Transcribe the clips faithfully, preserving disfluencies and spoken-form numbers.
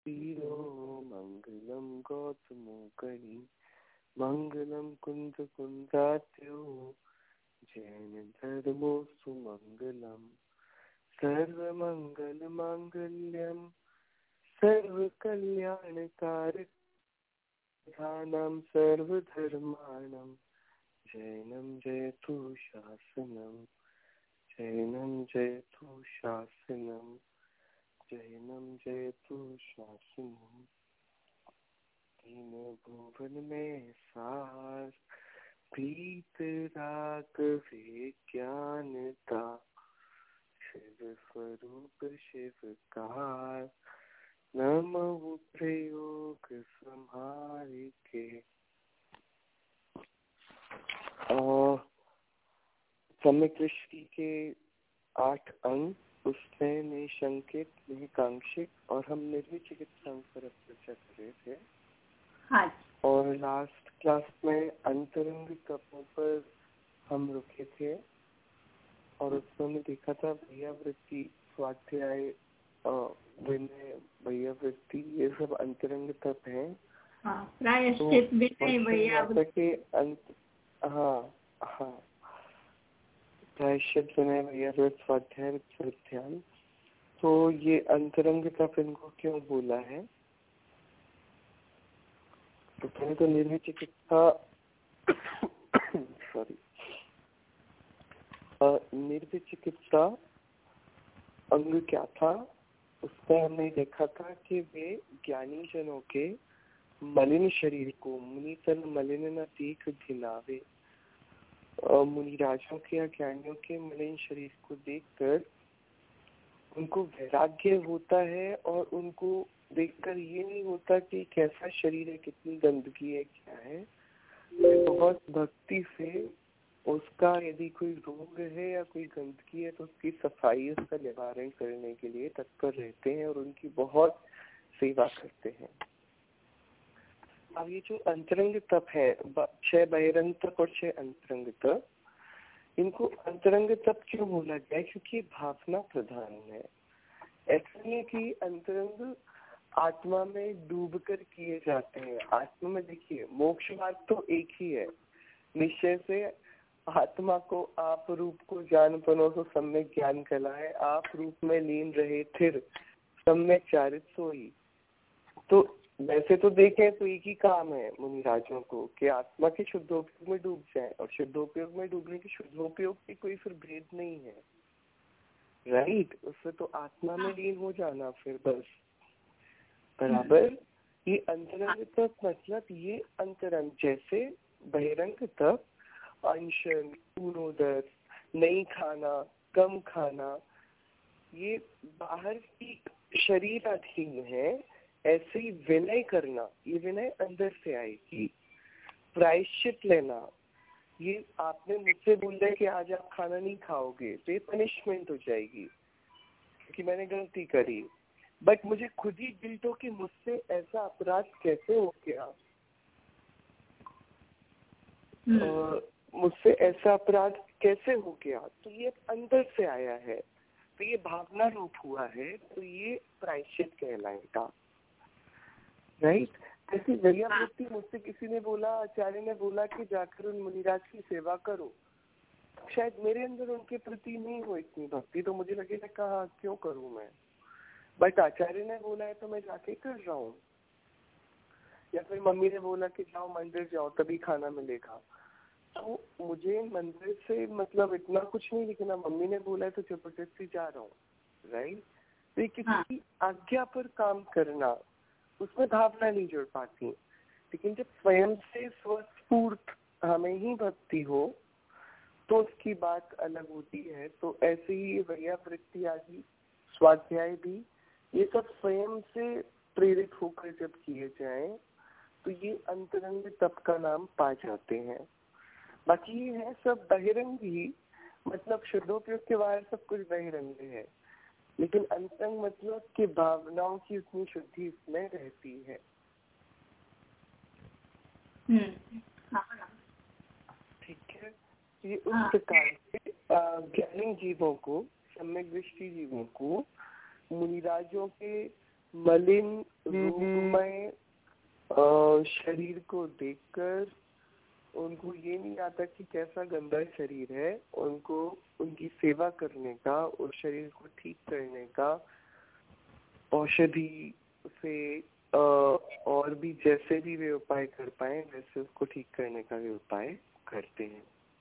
वीरो मंगलम गौतमोकरी मंगलम कुंज कुंजात्यो जैन धर्मो सुमंगलम सर्वमंगल मांगल्यम सर्व कल्याणकारक धानम सर्वधर्माणम जैनम जयतु शासनम जैनम जयतु शासनम जैनम जयतु शासनम। तीन भुवन में सार प्रीत राग विज्ञानता शिव स्वरूप शिवकार नमो प्रयोग संहार के। सम्यक दृष्टि के आठ अंग, उसमें निशंकित, निकांक्षित और हम निर्विचिकित्सा पर चर्चा कर रहे थे। हाँ। और लास्ट क्लास में अंतरंग तत्वों पर हम रुके थे और उसमें हमने देखा था भैया वृत्ति, स्वाध्याय, विनय, भैया वृत्ति, ये सब अंतरंग तत्व हैं। हाँ, प्रायश्चित, विनय, भैया वृत्ति। हाँ हाँ, प्रायश्चित, विनय, भैया वृत्ति, स्वाध्याय, ध्यान। तो ये अंतरंग तत्व इनको क्यों बोला है? तो पहले तो निर्विचिकित्सा सॉरी निर्विचिकित्सा अंग क्या था, उसमें हमने देखा था कि वे ज्ञानी जनों के मलिन शरीर को मुनितन मलिन न देख घिनावे, मुनिराजों के या ज्ञानियों के मलिन शरीर को देखकर उनको वैराग्य होता है और उनको देखकर ये नहीं होता कि कैसा शरीर है, कितनी गंदगी है, क्या है। बहुत भक्ति से उसका यदि कोई रोग है या कोई गंदगी है तो उसकी सफाई, उसका निवारण करने के लिए तत्पर रहते हैं और उनकी बहुत सेवा करते हैं। अब ये जो अंतरंग तप है, छह बहिरंग तप और छह अंतरंग तप, इनको अंतरंग तप क्यों बोला गया? क्योंकि भावना प्रधान है। ऐसा नहीं है कि अंतरंग आत्मा में डूब कर किए जाते हैं। आत्मा में देखिए, मोक्ष मार्ग तो एक ही है। निश्चय से आत्मा को आप रूप को जान पनो तो सम्यक ज्ञान कहलाए, आप रूप में लीन रहे फिर सम्यक चारित सोई। तो वैसे तो देखें तो एक ही काम है मुनिराजों को कि आत्मा के शुद्धोपयोग में डूब जाए, और शुद्धोपयोग में डूबने के शुद्धोपयोग की कोई फिर भेद नहीं है, राइट। उससे तो आत्मा में लीन हो जाना फिर बस बराबर। ये अंतरंग तप मतलब ये अंतरंग, जैसे बहिरंग तप अनशन, पूर्णोदर, नहीं खाना, कम खाना, ये बाहर की शरीर अधीन है। ऐसे ही विनय करना, ये विनय अंदर से आएगी। प्रायश्चित लेना, ये आपने मुझसे बोला कि आज आप खाना नहीं खाओगे तो ये पनिशमेंट हो जाएगी क्योंकि मैंने गलती करी, बट मुझे खुद ही गिल्ट हो कि मुझसे ऐसा अपराध कैसे हो गया, मुझसे ऐसा अपराध कैसे हो गया, तो ये अंदर से आया है, तो ये भावना रूप हुआ है, तो ये प्रायश्चित कहलाएगा, राइट। जैसे भैया वृत्ति, मुझसे किसी ने बोला, आचार्य ने बोला कि जाकर उन मुनिराज की सेवा करो, शायद मेरे अंदर उनके प्रति नहीं हो इतनी भक्ति, तो मुझे लगेगा कहा क्यों करूं मैं, बट आचार्य ने बोला है तो मैं जाके कर रहा हूँ। या फिर मम्मी ने बोला कि जाओ मंदिर जाओ तभी खाना मिलेगा, तो मुझे मंदिर से मतलब इतना कुछ नहीं, लेकिन मम्मी ने बोला है तो जबरदस्ती जा रहा हूँ, राइट। तो ये किसी की आज्ञा पर काम करना, उसमें भावना नहीं जुड़ पाती। लेकिन जब स्वयं से स्वस्फूर्त हमें ही भक्ति हो तो उसकी बात अलग होती है। तो ऐसे ही भैया वृत्ति आदि, स्वाध्याय भी, ये सब स्वयं से प्रेरित होकर जब किए जाएं तो ये अंतरंग तप का नाम पा जाते हैं। बाकी ये है सब बहिरंग ही, मतलब शुद्धोपयोग के बाहर सब कुछ बहिरंग है, लेकिन अंतरंग मतलब कि भावनाओं की उतनी शुद्धि इसमें रहती है। ठीक है। ये उस प्रकार से ज्ञानी जीवों को, सम्यक दृष्टि जीवों को मुनिराजों के मलिन रूपमय शरीर को देखकर उनको ये नहीं आता कि कैसा गंदा शरीर है, उनको उनकी सेवा करने का, उस शरीर को ठीक करने का औषधि से आ, और भी जैसे भी वे उपाय कर पाए वैसे उसको ठीक करने का वे उपाय करते हैं।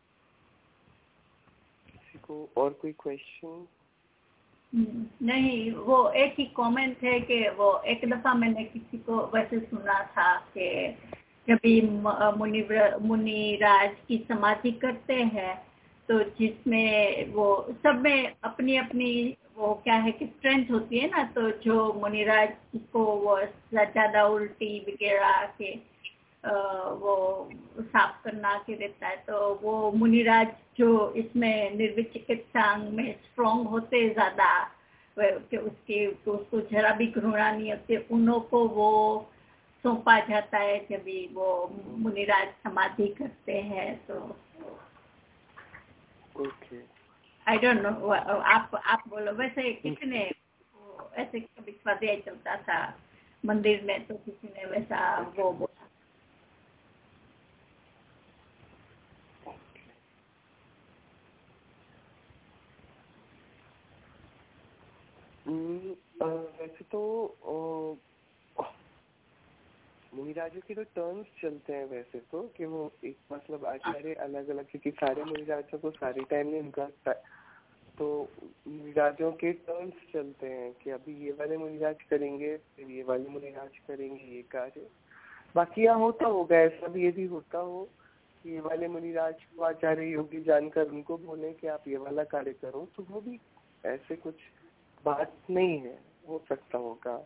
किसी को और कोई क्वेश्चन? नहीं, वो एक ही कमेंट है कि वो एक दफा मैंने किसी को वैसे सुना था कि जब भी मुनि मुनिराज की समाधि करते हैं तो जिसमें वो सब में अपनी अपनी वो क्या है कि स्ट्रेंथ होती है ना, तो जो मुनिराज को वो ज्यादा उल्टी वगैरह के वो साफ करना के देता है, तो वो मुनिराज जो इसमें निर्विचिकित्सांग में स्ट्रॉन्ग होते ज्यादा कि उसके तो उसको जरा भी घृणा नहीं होती, उन्हों को वो सौंपा जाता है जब भी वो मुनिराज समाधि करते हैं। तो ओके, आई डोंट नो, आप आप बोलो। वैसे किसी ने ऐसे कभी स्वाध्याय चलता था मंदिर में, तो किसी ने वैसा वो बोला। वैसे तो मुनिराजों के तो टर्न्स चलते हैं वैसे तो, कि वो एक मतलब आचार्य अलग अलग, क्योंकि सारे मुनिराजों को सारे टाइम नहीं उनका, तो मुनिराजों के टर्न्स चलते हैं कि अभी ये वाले मुनिराज करेंगे, फिर ये वाले मुनिराज करेंगे ये कार्य। बाकी यहाँ होता होगा ऐसा भी, यदि होता हो कि ये वाले मुनिराज को आचार्य योगी जानकर उनको बोले कि आप ये वाला कार्य करो, तो वो भी ऐसे कुछ बात नहीं है, हो सकता होगा।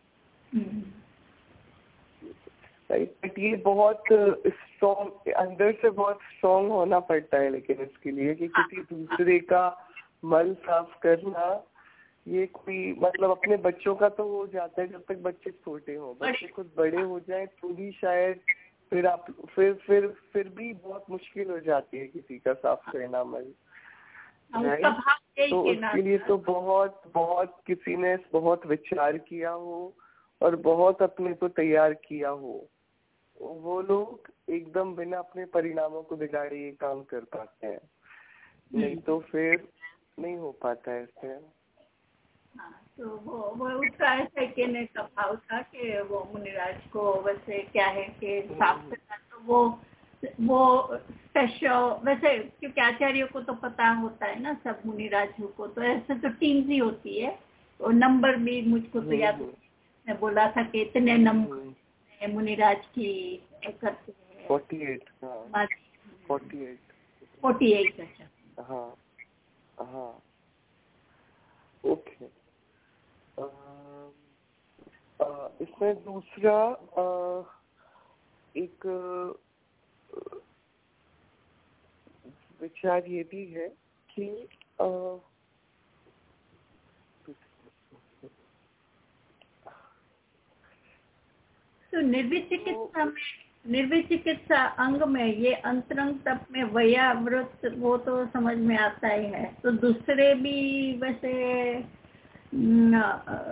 बट ये बहुत स्ट्रॉन्ग, अंदर से बहुत स्ट्रॉन्ग होना पड़ता है लेकिन इसके लिए कि किसी दूसरे का मल साफ करना, ये कोई मतलब अपने बच्चों का तो हो जाता है जब तक बच्चे छोटे हो, बच्चे कुछ बड़े हो जाए तो भी शायद फिर आप फिर फिर फिर भी बहुत मुश्किल हो जाती है किसी का साफ करना मल, राइट। तो उसके लिए तो बहुत बहुत किसी ने बहुत विचार किया हो और बहुत अपने को तैयार किया हो, वो लोग एकदम बिना अपने परिणामों को बिगाड़े ये काम कर पाते हैं, नहीं तो फिर नहीं हो पाता है ऐसे। हाँ, तो वो वो उसका ऐसा कहने का भाव था कि वो मुनिराज को वैसे क्या है कि साफ करना, तो वो वो स्पेशल वैसे, क्योंकि आचार्यों को तो पता होता है ना सब मुनिराजों को, तो ऐसे तो टीम्स ही होती है, और नंबर भी मुझको तो याद मैं बोला था कि इतने नंबर मुनिराज की करते हैं। Forty eight forty eight forty eight अच्छा। हाँ हाँ, ओके। इसमें दूसरा आ, एक विचार ये भी है कि आ, तो निर्विचिकित्सा में निर्विचिकित्सा अंग में ये अंतरंग तप में वयावृत वो तो समझ में आता ही है, तो दूसरे भी वैसे न,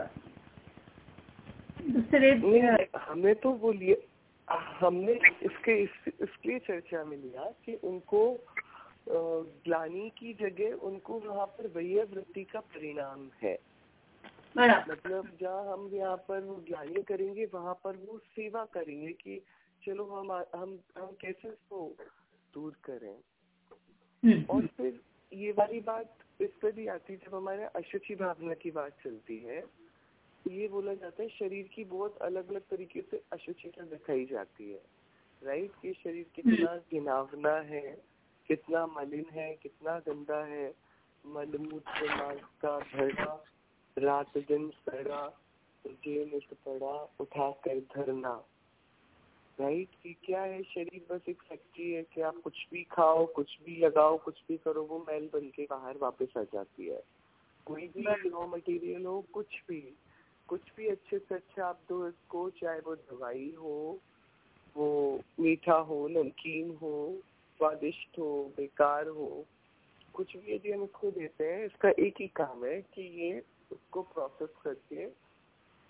दूसरे हमने तो वो लिए हमने इसके इस, इसलिए चर्चा में लिया कि उनको ग्लानि की जगह उनको वहाँ पर वयावृत्ति का परिणाम है, मतलब जहाँ हम यहाँ पर वो ग्लानि करेंगे वहाँ पर वो सेवा करेंगे कि चलो हम हम हम कैसे इसको दूर करें। और फिर ये वाली बात इस पर भी आती है जब हमारे अशुचि भावना की बात चलती है, ये बोला जाता है शरीर की बहुत अलग अलग तरीके से अशुचिता दिखाई जाती है, राइट, कि शरीर कितना घिनावना है, कितना मलिन है, कितना गंदा है, मलमूत्र मांस का भरा, रात दिन सड़ा, तुझे नित पड़ा उठा कर धरना, राइट, कि क्या है शरीर बस एक फैक्ट्री है कि आप कुछ भी खाओ, कुछ भी लगाओ, कुछ भी करो, वो मैल बन के बाहर वापस आ जाती है। कोई भी रॉ मटेरियल हो, कुछ भी कुछ भी अच्छे से अच्छा आप दो इसको, चाहे वो दवाई हो, वो मीठा हो, नमकीन हो, स्वादिष्ट हो, बेकार हो, कुछ भी यदि हम इसको देते हैं, इसका एक ही काम है कि ये उसको प्रोसेस करके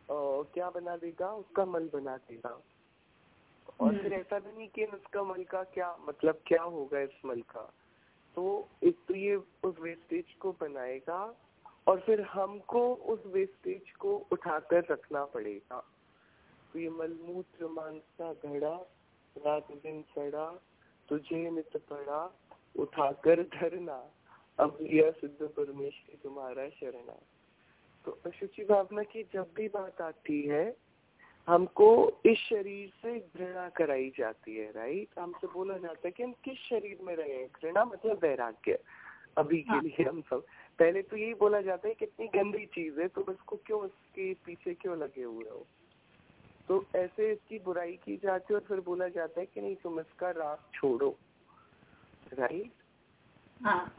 क्या बना देगा, उसका मल बना देगा। और फिर ऐसा भी नहीं कि उसका मल का क्या मतलब क्या होगा इस मल का, तो एक तो ये उस वेस्टेज को बनाएगा और फिर हमको उस वेस्टेज को उठाकर रखना पड़ेगा। तो ये मलमूत्र मांस का घड़ा रात दिन सड़ा, तुझे नित पड़ा उठाकर धरना, अब लिया सिद्ध परमेश्वर तुम्हारा शरणा। तो अशुचि भावना की जब भी बात आती है हमको इस शरीर से घृणा कराई जाती है, राइट। हमसे बोला जाता है कि हम किस शरीर में रहे। घृणा मतलब वैराग्य। अभी के लिए हम सब पहले तो यही बोला जाता है कितनी गंदी चीज है, तो उसको क्यों उसके पीछे क्यों लगे हुए हो। तो ऐसे इसकी बुराई की जाती है और फिर बोला जाता है कि नहीं तुम इसका राग छोड़ो, राइट। हाँ।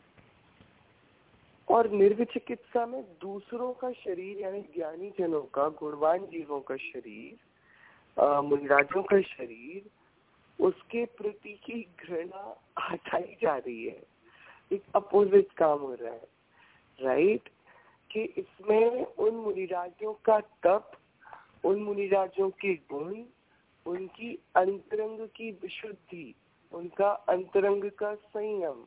और निर्विचिकित्सा में दूसरों का शरीर यानी ज्ञानी जनों का, गुणवान जीवों का शरीर, मुनिराजों का शरीर, उसके प्रति की घृणा हटाई जा रही है। एक अपोजिट काम हो रहा है, राइट। कि इसमें उन मुनिराजों का तप, उन मुनिराजों के गुण, उनकी अंतरंग की विशुद्धि, उनका अंतरंग का संयम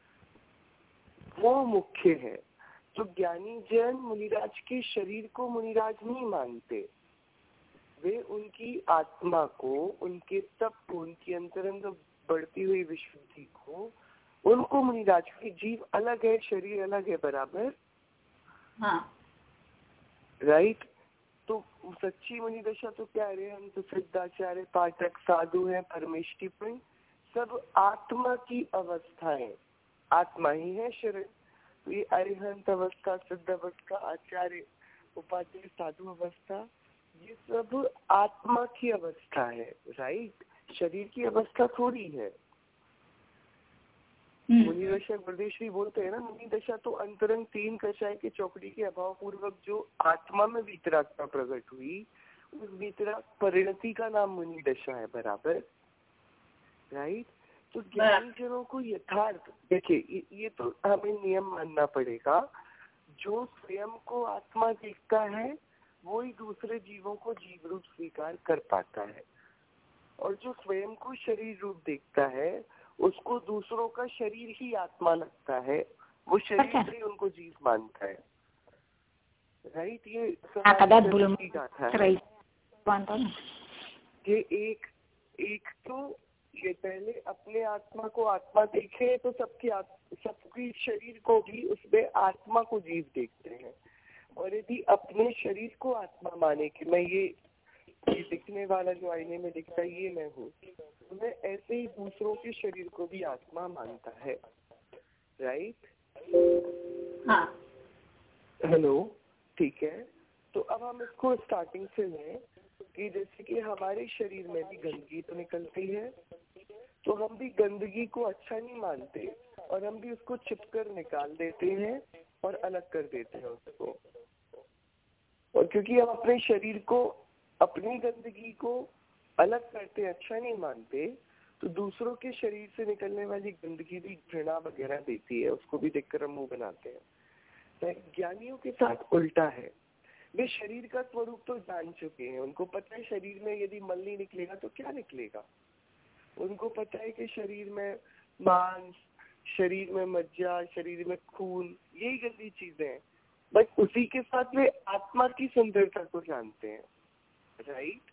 वो मुख्य है। तो ज्ञानी जन मुनिराज के शरीर को मुनिराज नहीं मानते, वे उनकी आत्मा को, उनके तप को, उनकी अंतरंग बढ़ती हुई विशुद्धि को, उनको मुनिराज के जीव अलग है, शरीर अलग है, बराबर। हाँ। राइट। तो सच्ची मुनि दशा तो क्या है, हम तो सिद्धाचार्य, पाठक, साधु हैं, परमेष्टिपन, सब आत्मा की अवस्थाएं, आत्मा ही है शरीर। तो ये अरिहंत अवस्था, सिद्ध अवस्था, आचार्य, उपाध्याय, साधु अवस्था, ये सब आत्मा की अवस्था है, राइट। शरीर की अवस्था थोड़ी है। मुनि दशा गुरुदेव बोलते हैं ना, मुनि दशा तो अंतरंग तीन कषाय के चौकड़ी के अभाव पूर्वक जो आत्मा में वीतरागता प्रकट हुई, उस वीतराग परिणति का नाम मुनि दशा है, बराबर, राइट। तो ज्ञानी जनों को यथार्थ देखिए, ये तो हमें नियम मानना पड़ेगा, जो स्वयं को आत्मा देखता है वो ही दूसरे जीवों को जीव रूप स्वीकार कर पाता है, और जो स्वयं को शरीर रूप देखता है उसको दूसरों का शरीर ही आत्मा लगता है, वो शरीर से उनको जीव मानता है, राइट। ये की गाथा है कि एक एक तो ये पहले अपने आत्मा को आत्मा देखे तो सबकी सबकी शरीर को भी उसमें आत्मा को जीव देखते हैं, और यदि अपने शरीर को आत्मा माने कि मैं ये ये दिखने वाला जो आईने में दिखता है ये मैं हूँ, तो मैं ऐसे ही दूसरों के शरीर को भी आत्मा मानता है, राइट। हाँ। हेलो, ठीक है। तो अब हम इसको स्टार्टिंग से लें कि जैसे कि हमारे शरीर में भी गंदगी तो निकलती है, तो हम भी गंदगी को अच्छा नहीं मानते और हम भी उसको छिपकर निकाल देते हैं और अलग कर देते हैं उसको। और क्योंकि हम अपने शरीर को, अपनी गंदगी को अलग करते, अच्छा नहीं मानते, तो दूसरों के शरीर से निकलने वाली गंदगी भी घृणा वगैरह देती है, उसको भी देखकर हम मुंह बनाते हैं। तो ज्ञानियों के साथ उल्टा है, वे शरीर का स्वरूप तो जान चुके हैं, उनको पता है शरीर में यदि मल नहीं निकलेगा तो क्या निकलेगा। उनको पता है कि शरीर में मांस, शरीर में मज्जा, शरीर में खून, यही गंदी चीजें हैं, बट उसी के साथ वे आत्मा की सुंदरता को जानते हैं, राइट।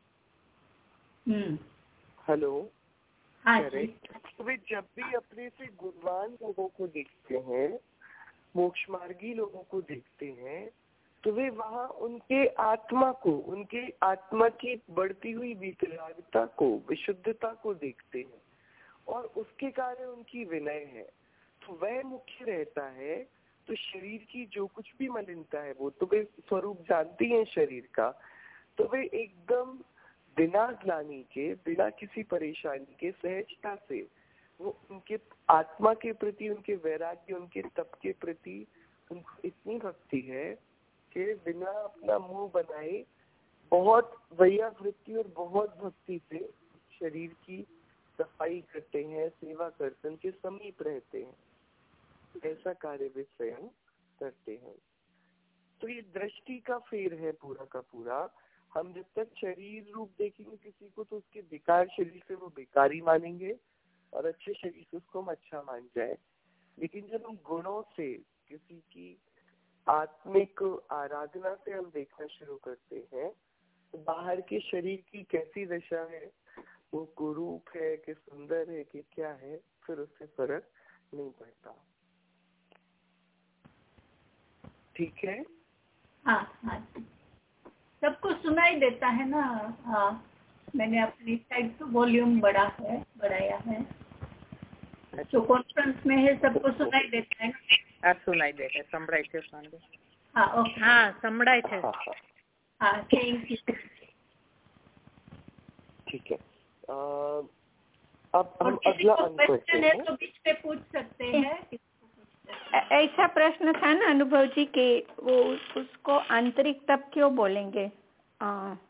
Hello, correct. तो वे जब भी अपने से गुणवान लोगों को देखते हैं, मोक्ष मार्गी लोगों को देखते हैं, तो वे वहाँ उनके आत्मा को, उनके आत्मा की बढ़ती हुई वितरागता को, विशुद्धता को देखते हैं, और उसके कारण उनकी विनय है। तो वह मुख्य रहता है। तो शरीर की जो कुछ भी मलिनता है वो तो वे स्वरूप जानती हैं शरीर का, तो वे एकदम बिना ग्लानि के, बिना किसी परेशानी के, सहजता से वो उनके आत्मा के प्रति, उनके वैराग्य, उनके तप के प्रति उनको इतनी भक्ति है कि बिना अपना मुंह बनाए बहुत वैयावृत्ति और बहुत भक्ति से शरीर की सफाई करते हैं, सेवा करते हैं, उनके समीप रहते हैं। ऐसा कार्य वे स्वयं करते हैं। तो ये दृष्टि का फेर है पूरा का पूरा। हम जब तक शरीर रूप देखेंगे किसी को तो उसके बेकार शरीर से वो बेकारी मानेंगे और अच्छे शरीर से उसको हम अच्छा मान जाए। लेकिन जब हम गुणों से किसी की आत्मिक आराधना से हम देखना शुरू करते हैं तो बाहर के शरीर की कैसी दशा है, वो कुरूप है कि सुंदर है कि क्या है, फिर उससे फर्क नहीं पड़ता। ठीक है? हाँ हाँ, सबको सुनाई देता है ना। हाँ, मैंने अपनी साइड तो वॉल्यूम बढ़ा है बढ़ाया है, जो कॉन्फ्रेंस में है सबको सुनाई देता है। આ સુનાઈ દે છે, સંભળાય છે સાંભળે? हाँ ओके, હા સંભળાય છે। हाँ थैंक यू। ठीक है, आ, अब हम अगला अंक करते हैं। तो बीच में पूछ सकते हैं। ऐसा प्रश्न था ना अनुभव जी कि वो उसको आंतरिक तप क्यों बोलेंगे? आ,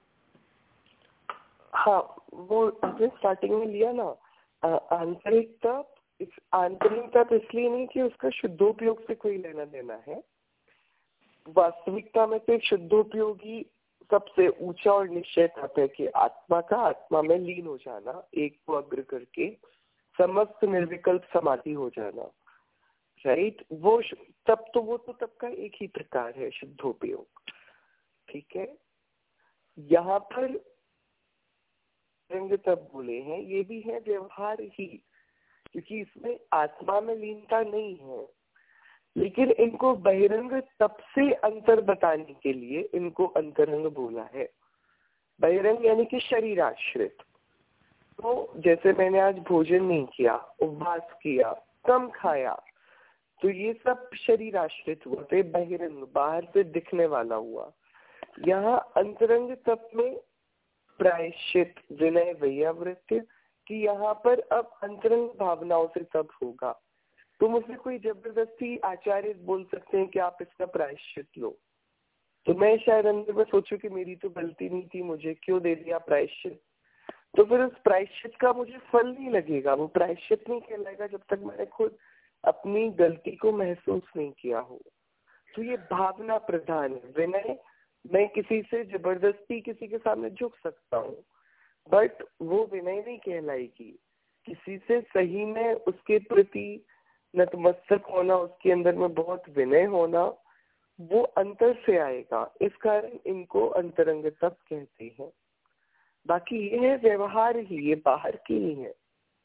हाँ, वो आपने स्टार्टिंग में लिया ना आंतरिक तप। इस आंतरिक तप इसलिए नहीं कि उसका शुद्धोपयोग से कोई लेना देना है। वास्तविकता में तो शुद्धोपयोगी सबसे ऊंचा और निश्चय तप है कि आत्मा का आत्मा में लीन हो जाना, एक को अग्र करके समस्त निर्विकल्प समाधि हो जाना, राइट। वो तप तो वो तो तप का एक ही प्रकार है, शुद्धोपयोग। ठीक है, यहाँ पर रंग तप बोले हैं, ये भी है व्यवहार ही, क्योंकि इसमें आत्मा में लीनता नहीं है। लेकिन इनको बहिरंग तप से अंतर बताने के लिए इनको अंतरंग बोला है। बहिरंग यानी कि शरीर आश्रित। तो जैसे मैंने आज भोजन नहीं किया, उपवास किया, कम खाया, तो ये सब शरीर आश्रित हुआ, तो ये बहिरंग बाहर से दिखने वाला हुआ। यहाँ अंतरंग तप में प्रायश्चित, विनय, वैयावृत्ति कि यहाँ पर अब अंतरंग भावनाओं से तप होगा। तो मुझे कोई जबरदस्ती आचार्य बोल सकते हैं कि आप इसका प्रायश्चित लो, तो मैं शायद अंदर में सोचूं कि मेरी तो गलती नहीं थी, मुझे क्यों दे दिया प्रायश्चित। तो फिर उस प्रायश्चित का मुझे फल नहीं लगेगा, वो प्रायश्चित नहीं कहलाएगा जब तक मैंने खुद अपनी गलती को महसूस नहीं किया हो। तो ये भावना प्रधान है। विनय, मैं किसी से जबरदस्ती किसी के सामने झुक सकता हूँ, बट वो विनय नहीं कहलाएगी। किसी से सही में उसके प्रति नतमस्तक होना, उसके अंदर में बहुत विनय होना, वो अंतर से आएगा। इस कारण इनको अंतरंग तप कहते हैं। बाकी ये है व्यवहार ही, ये बाहर की नहीं है।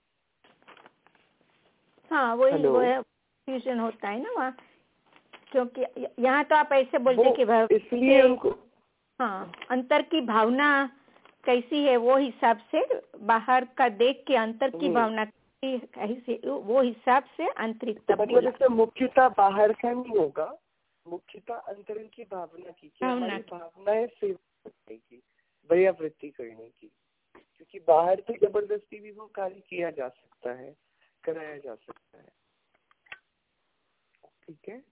हाँ, वही वो फ्यूजन होता है ना वहाँ, क्योंकि यहाँ तो आप ऐसे बोलते कि इसलिए उनको हाँ अंतर की भावना कैसी है वो हिसाब से, बाहर का देख के अंतर की भावना कैसी, वो हिसाब से आंतरिक तप मतलब इसमें मुख्यता बाहर का नहीं होगा, मुख्यता अंतरंग की भावना की, कि हमारी भावनाएं सेवा करने की, वैयावृत्ति करने की। क्योंकि बाहर से जबरदस्ती भी वो कार्य किया जा सकता है, कराया जा सकता है। ठीक है,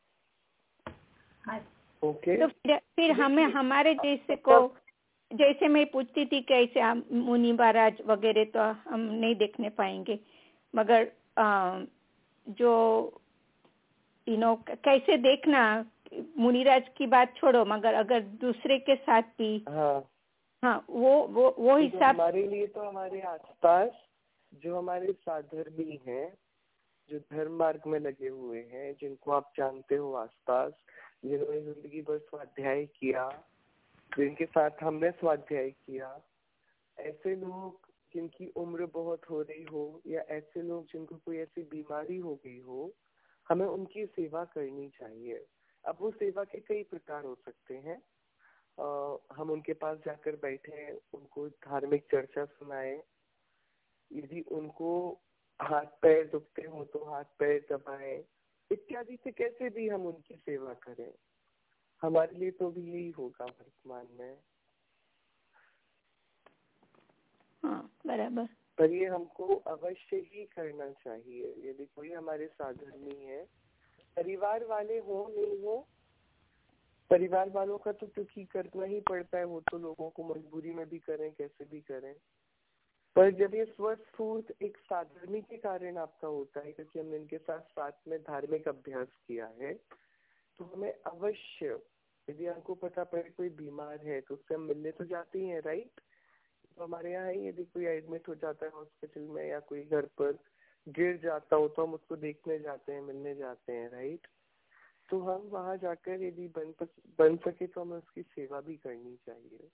ओके। तो फिर, फिर हमें हमारे जैसे को, जैसे मैं पूछती थी कैसे मुनि महाराज वगैरह तो हम नहीं देखने पाएंगे, मगर आ, जो यू नो कैसे देखना, मुनिराज की बात छोड़ो, मगर अगर दूसरे के साथ भी हाँ हाँ वो वो वो हिसाब हमारे लिए तो हमारे आसपास जो हमारे साधर्मी हैं, जो धर्म मार्ग में लगे हुए हैं, जिनको आप जानते हो आसपास, जिन्होंने जिंदगी भर स्वाध्याय किया, जिनके साथ हमने स्वाध्याय किया, ऐसे लोग जिनकी उम्र बहुत हो रही हो, या ऐसे लोग जिनको कोई ऐसी बीमारी हो गई हो, हमें उनकी सेवा करनी चाहिए। अब वो सेवा के कई प्रकार हो सकते हैं। आ, हम उनके पास जाकर बैठे, उनको धार्मिक चर्चा सुनाएं, यदि उनको हाथ पैर दुखते हो तो हाथ पैर दबाएं, इत्यादि से कैसे भी हम उनकी सेवा करें, हमारे लिए तो भी यही होगा वर्तमान में। हाँ, बराबर। पर ये हमको अवश्य ही करना चाहिए। यदि कोई हमारे साधर्मी है, परिवार वाले हो नहीं हो, परिवार वालों का तो क्योंकि करना ही पड़ता है, वो तो लोगों को मजबूरी में भी करें, कैसे भी करें। पर जब ये स्वस्फूर्त एक साधर्मी के कारण आपका होता है, क्योंकि हमने इनके साथ साथ में धार्मिक अभ्यास किया है, तो हमें अवश्य यदि हमको पता पड़े कोई बीमार है तो उससे हम मिलने तो जाते ही हैं, राइट। तो हमारे यहाँ ही यदि कोई एडमिट हो जाता है हॉस्पिटल में या कोई घर पर गिर जाता हो तो हम उसको देखने जाते हैं, मिलने जाते हैं, राइट। तो हम वहाँ जाकर यदि बन बन सके तो हमें उसकी सेवा भी करनी चाहिए।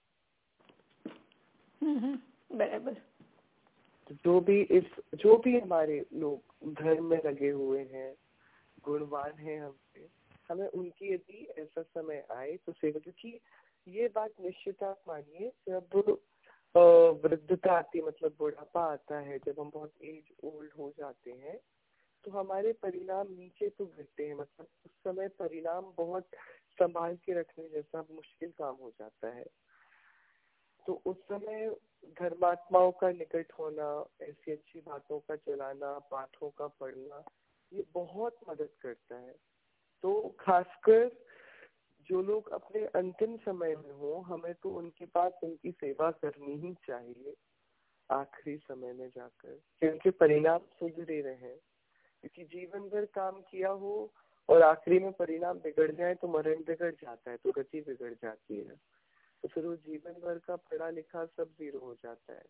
बराबर। तो जो भी इस जो भी हमारे लोग धर्म में लगे हुए हैं, गुणवान हैं हमसे, हमें उनकी यदि ऐसा समय आए तो सेवा, क्योंकि ये बात निश्चित आप मानिए जब वृद्धता आती, मतलब बुढ़ापा आता है, जब हम बहुत एज ओल्ड हो जाते हैं तो हमारे परिणाम नीचे तो गिरते हैं, मतलब उस समय परिणाम बहुत संभाल के रखने जैसा मुश्किल काम हो जाता है। तो उस समय धर्मात्माओं का निकट होना, ऐसी अच्छी बातों का चलाना, पाठों का पढ़ना, ये बहुत मदद करता है। तो खासकर जो लोग अपने अंतिम समय में हो, हमें तो उनके पास उनकी सेवा करनी ही चाहिए आखिरी समय में जाकर, क्योंकि परिणाम सुधरे रहे। क्योंकि जीवन भर काम किया हो और आखिरी में परिणाम बिगड़ जाए तो मरण बिगड़ जाता है, तो गति बिगड़ जाती है, तो फिर वो जीवन भर का पढ़ा लिखा सब जीरो हो जाता है।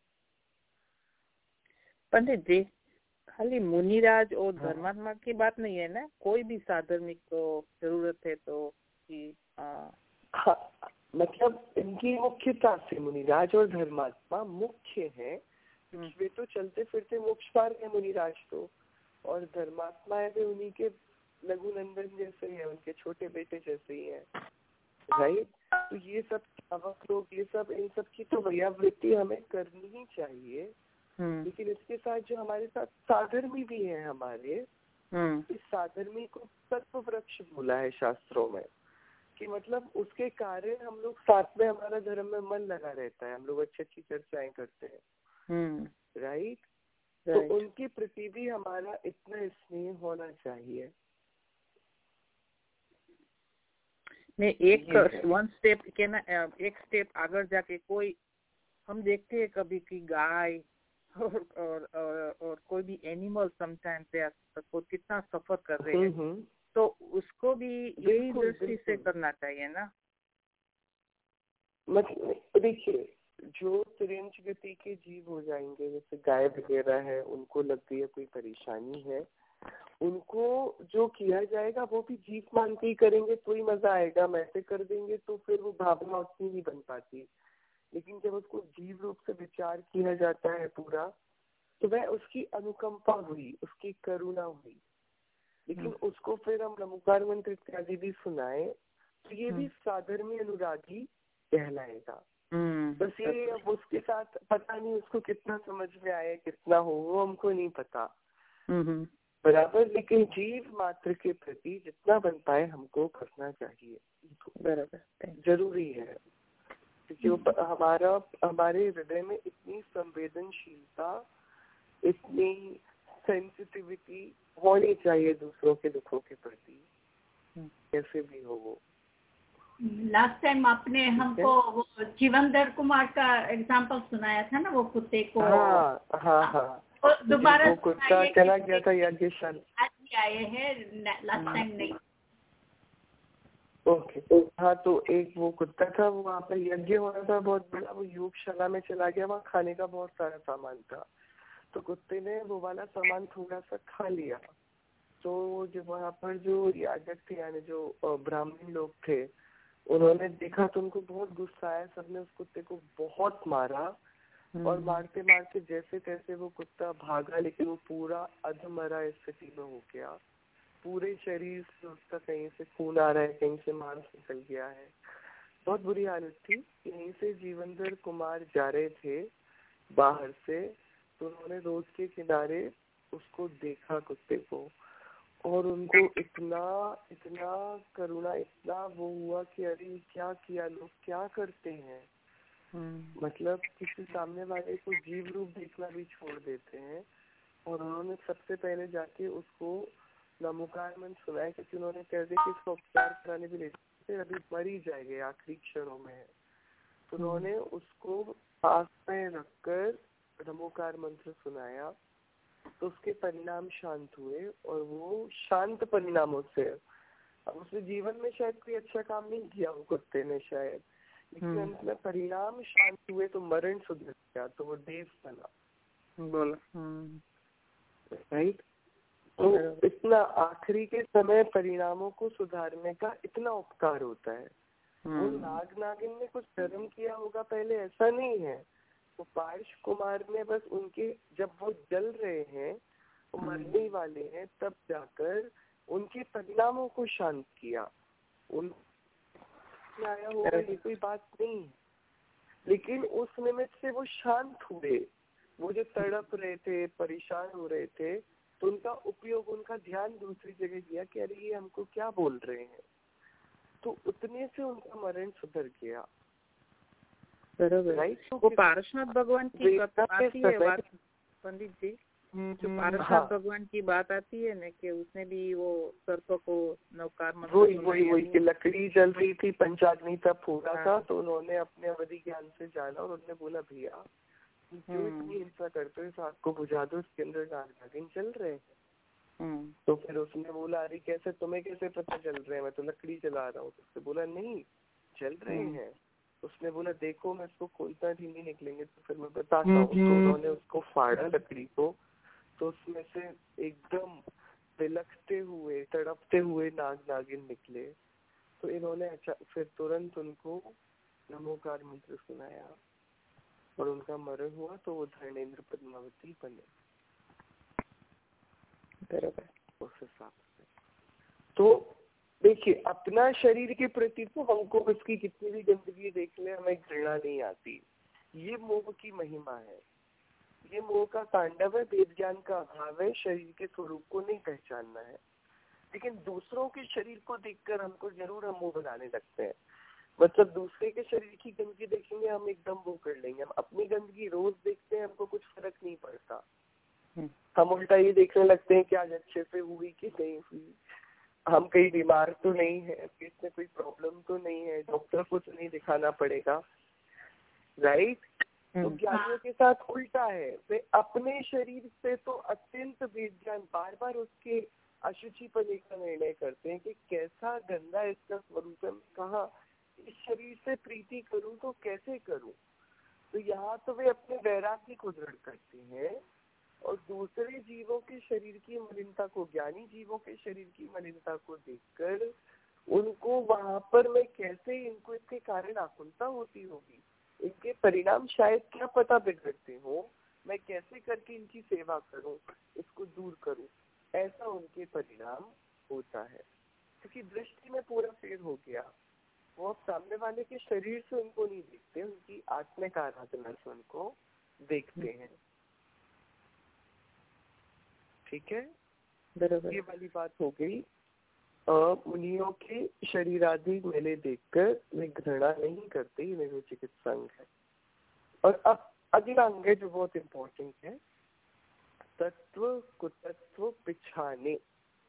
पंडित जी, खाली मुनिराज और धर्मात्मा की बात नहीं है ना, कोई भी साधर्मिक को जरूरत है तो कि हाँ, मतलब इनकी मुख्यता से मुनिराज और धर्मात्मा मुख्य है। वे तो चलते फिरते मोक्ष मार्ग है मुनिराज तो, और धर्मात्मा है वे उन्हीं के लघु नंदन जैसे ही है, उनके छोटे बेटे जैसे ही है, राइट। तो ये सब श्रावक लोग, ये सब, इन सब की तो व्यावृत्ति हमें करनी ही चाहिए। लेकिन इसके साथ जो हमारे साथ साधर्मी भी है हमारे, इस साधर्मी को तत्व वृक्ष बोला है शास्त्रों में, कि मतलब उसके कारण हम लोग साथ में, हमारा धर्म में मन लगा रहता है, हम लोग अच्छी अच्छी चर्चाएं करते हैं, राइट। तो उनके प्रति भी हमारा इतना स्नेह होना चाहिए। नहीं, एक वन स्टेप के ना, एक स्टेप आगे जाके कोई हम देखते हैं कभी की गाय और और, और और कोई भी एनिमल समटाइम्स को कितना सफर कर रहे हैं, तो उसको भी यही दृष्टि से करना चाहिए ना। मतलब देखिए, जो तिरंज गति के जीव हो जाएंगे, जैसे गाय वगैरह है, उनको लग गई है कोई परेशानी है, उनको जो किया जाएगा वो भी जीव मान के ही करेंगे तो ही मजा आएगा। हम ऐसे कर देंगे तो फिर वो भावना उतनी नहीं बन पाती। लेकिन जब उसको जीव रूप से विचार किया जाता है पूरा, तो वह उसकी अनुकंपा हुई, उसकी करुणा हुई। लेकिन उसको फिर हम नमोकार मंत्र इत्यादि भी सुनाए तो ये भी साधर्मी अनुरागी कहलाएगा। बस ये अब उसके साथ पता नहीं उसको कितना समझ में आए, कितना हो, वो हमको नहीं पता बराबर। लेकिन जीव मात्र के प्रति जितना बन पाए हमको करना चाहिए, बराबर जरूरी है। क्योंकि हमारा हमारे हृदय में इतनी संवेदनशीलता, इतनी सेंसिटिविटी होनी चाहिए दूसरों के दुखों के प्रति, कैसे भी हो वो। लास्ट टाइम आपने हमको वो जीवनधर कुमार का एग्जाम्पल सुनाया था ना, वो कुत्ते को। हाँ हाँ हाँ, दोबारा कुत्ता चला गया था यज्ञशाला, आज ही आए हैं, लास्ट टाइम नहीं। ओके, हाँ तो एक वो कुत्ता था, वो वहाँ पे यज्ञ हो रहा था बहुत बड़ा, वो योगशाला में चला गया, वहाँ खाने का बहुत सारा सामान था, तो कुत्ते ने वो वाला सामान थोड़ा सा खा लिया। तो जो वहाँ पर जो याजक थे, यानी जो ब्राह्मण लोग थे, उन्होंने देखा तो उनको बहुत गुस्सा आया, सबने उस कुत्ते को बहुत मारा, और मारते मारते जैसे तैसे वो कुत्ता भागा, लेकिन वो पूरा अधमरा स्थिति में हो गया। पूरे शरीर से उसका कहीं से खून आ रहा है, कहीं से मांस निकल गया है, बहुत बुरी हालत थी। यहीं से जीवनधर कुमार जा रहे थे बाहर से, तो उन्होंने रोड के किनारे उसको देखा कुत्ते को, और उनको इतना इतना करुणा, इतना वो हुआ कि अरे क्या किया, लोग क्या करते हैं। मतलब किसी सामने वाले को जीव रूप देखना भी छोड़ देते हैं। और उन्होंने सबसे पहले जाके उसको नमोकार मंत्र सुनाया, क्योंकि उन्होंने कह दिया कि इसको उपचार कराने भी नहीं, अभी मर ही जाएंगे, आखिरी क्षणों में है। तो उन्होंने उसको पास में रखकर नमोकार मंत्र सुनाया, तो उसके परिणाम शांत हुए, और वो शांत परिणामों से अब उसने जीवन में शायद कोई अच्छा काम नहीं किया वो कुत्ते ने शायद, लेकिन अंत में परिणाम शांत हुए तो मरण सुधर गया, तो वो देव बना। बोला राइट। तो इतना आखिरी के समय परिणामों को सुधारने का इतना उपकार होता है। वो नाग नागिन ने कुछ कर्म किया होगा पहले, ऐसा नहीं है। तो पार्श कुमार ने बस उनके, जब वो जल रहे हैं, वो मरने वाले हैं, तब जाकर उनके परिणामों को शांत किया। उन आया होगा ये कोई बात नहीं, लेकिन उस निमित्त से वो शांत हुए। वो जो तड़प रहे थे, परेशान हो रहे थे, तो उनका उपयोग, उनका ध्यान दूसरी जगह किया कि अरे ये हमको क्या बोल रहे हैं, तो उतने से उनका मरण सुधर गया। राइट। तो वो पारसनाथ भगवान की आती है बात पंडित जी, जो पारसनाथ हाँ। भगवान की बात आती है ना कि उसने भी वो सर्प को नौकार, वही वही वही कि लकड़ी जल रही थी, पंचाग्नि तब पूरा हाँ। था, तो उन्होंने अपने अवधि ज्ञान से जाना और उन्होंने बोला भैया जो इतनी हिंसा करते हो इस आग को बुझा दो, उसके अंदर नाग नागिन चल रहे हैं। तो फिर उसने बोला अरे कैसे, तुम्हें कैसे पता चल रहे हैं, मैं तो लकड़ी जला रहा हूँ। तो उसने बोला नहीं चल रहे हैं। उसने बोला देखो मैं इसको खोलता ही नहीं निकलेंगे, तो फिर मैं बताता हूँ। तो उन्होंने उसको फाड़ा लकड़ी को, तो उसमें से एकदम बिलखते हुए तड़पते हुए नाग नागिन निकले। तो इन्होंने अच्छा फिर तुरंत उनको नमोकार मंत्र सुनाया और उनका मरण हुआ, तो वो धर्मेंद्र पद्मावती बने। उस हिसाब से तो देखिए, अपना शरीर के प्रति तो हमको उसकी कितनी भी गंदगी देख ले हमें घृणा नहीं आती। ये मोह की महिमा है, ये मोह का तांडव है, वेद ज्ञान का अभाव है, शरीर के स्वरूप को नहीं पहचानना है। लेकिन दूसरों के शरीर को देखकर हमको जरूर हम मोह बनाने लगते हैं। मतलब दूसरे के शरीर की गंदगी देखेंगे हम एकदम वो कर लेंगे। हम अपनी गंदगी रोज देखते हैं, हमको कुछ फर्क नहीं पड़ता। हम उल्टा ये देखने लगते हैं कि आज अच्छे से हुई कि नहीं हुई, हम कहीं बीमार तो नहीं है, पेट में कोई प्रॉब्लम तो नहीं है, डॉक्टर को तो नहीं दिखाना पड़ेगा। राइट। तो ज्ञानियों के साथ उल्टा है, वे अपने शरीर से तो अत्यंत बेज्ञान बार बार उसके अशुचि पर लेकर निर्णय करते हैं कि कैसा गंदा इसका स्वरूप है, कहा इस शरीर से प्रीति करूं तो कैसे करूं। तो यहाँ तो वे अपने वैराग्य को दृढ़ करते हैं और दूसरे जीवों के शरीर की मलिनता को, ज्ञानी जीवों के शरीर की मलिनता को देखकर उनको वहां पर मैं कैसे, इनको इसके कारण आकुलता होती होगी, इनके परिणाम शायद क्या पता बिगड़ते हो, मैं कैसे करके इनकी सेवा करूं, इसको दूर करूं, ऐसा उनके परिणाम होता है। क्योंकि दृष्टि में पूरा फेर हो गया। वो अब सामने वाले के शरीर से उनको नहीं देखते, उनकी आत्मिक आराधना से उनको देखते हैं। ठीक है, ये वाली बात हो गई। मुनियों के शरीर आदि मेले देखकर वे घृणा नहीं करते, ये चिकित्सा अंग है। और अब अगला अंग है जो बहुत इम्पोर्टेंट है, तत्व कुतत्व पिछाने।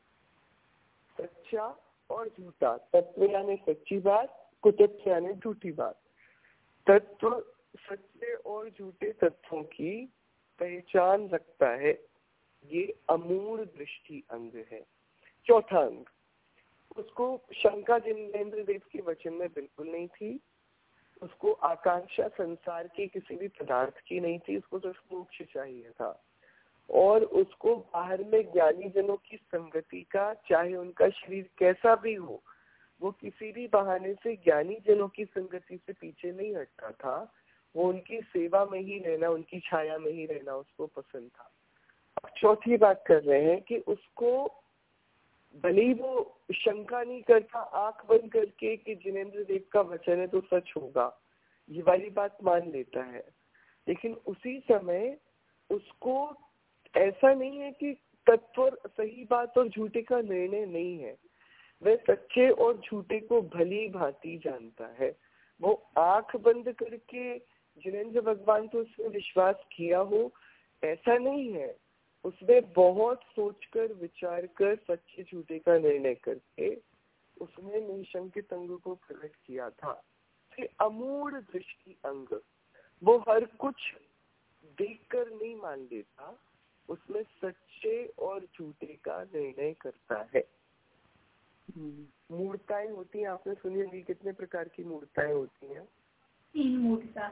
सच्चा और झूठा, तत्व यानी सच्ची बात, कुतत्व यानी झूठी बात। तत्व सच्चे और झूठे तत्वों की पहचान रखता है, ये अमूढ़ दृष्टि अंग है। चौथा अंग, उसको शंका जिनेंद्र देव के वचन में बिल्कुल नहीं थी, उसको आकांक्षा संसार के किसी भी पदार्थ की नहीं थी, उसको सिर्फ मोक्ष चाहिए था। और उसको बाहर में ज्ञानी जनों की संगति का, चाहे उनका शरीर कैसा भी हो, वो किसी भी बहाने से ज्ञानी जनों की संगति से पीछे नहीं हटता था। वो उनकी सेवा में ही रहना, उनकी छाया में ही रहना उसको पसंद था। अब चौथी बात कर रहे हैं कि उसको भले ही वो शंका नहीं करता आंख बंद करके कि जिनेंद्र देव का वचन है तो सच होगा, ये वाली बात मान लेता है। लेकिन उसी समय उसको ऐसा नहीं है कि तत्व सही बात और झूठे का निर्णय नहीं है, वह सच्चे और झूठे को भली भांति जानता है। वो आंख बंद करके जिनेंद्र भगवान तो उसमें विश्वास किया हो ऐसा नहीं है, उसने बहुत सोचकर विचार कर सच्चे झूठे का निर्णय करके उसने निशंकित अंग को प्रकट किया था। फिर अमूढ़ दृष्टि अंग, वो हर कुछ देखकर नहीं मान लेता, उसमें सच्चे और झूठे का निर्णय करता है। मूर्ताएं होती हैं, आपने सुनी होगी कितने प्रकार की मूर्ताएं होती हैं? तीन मूर्ता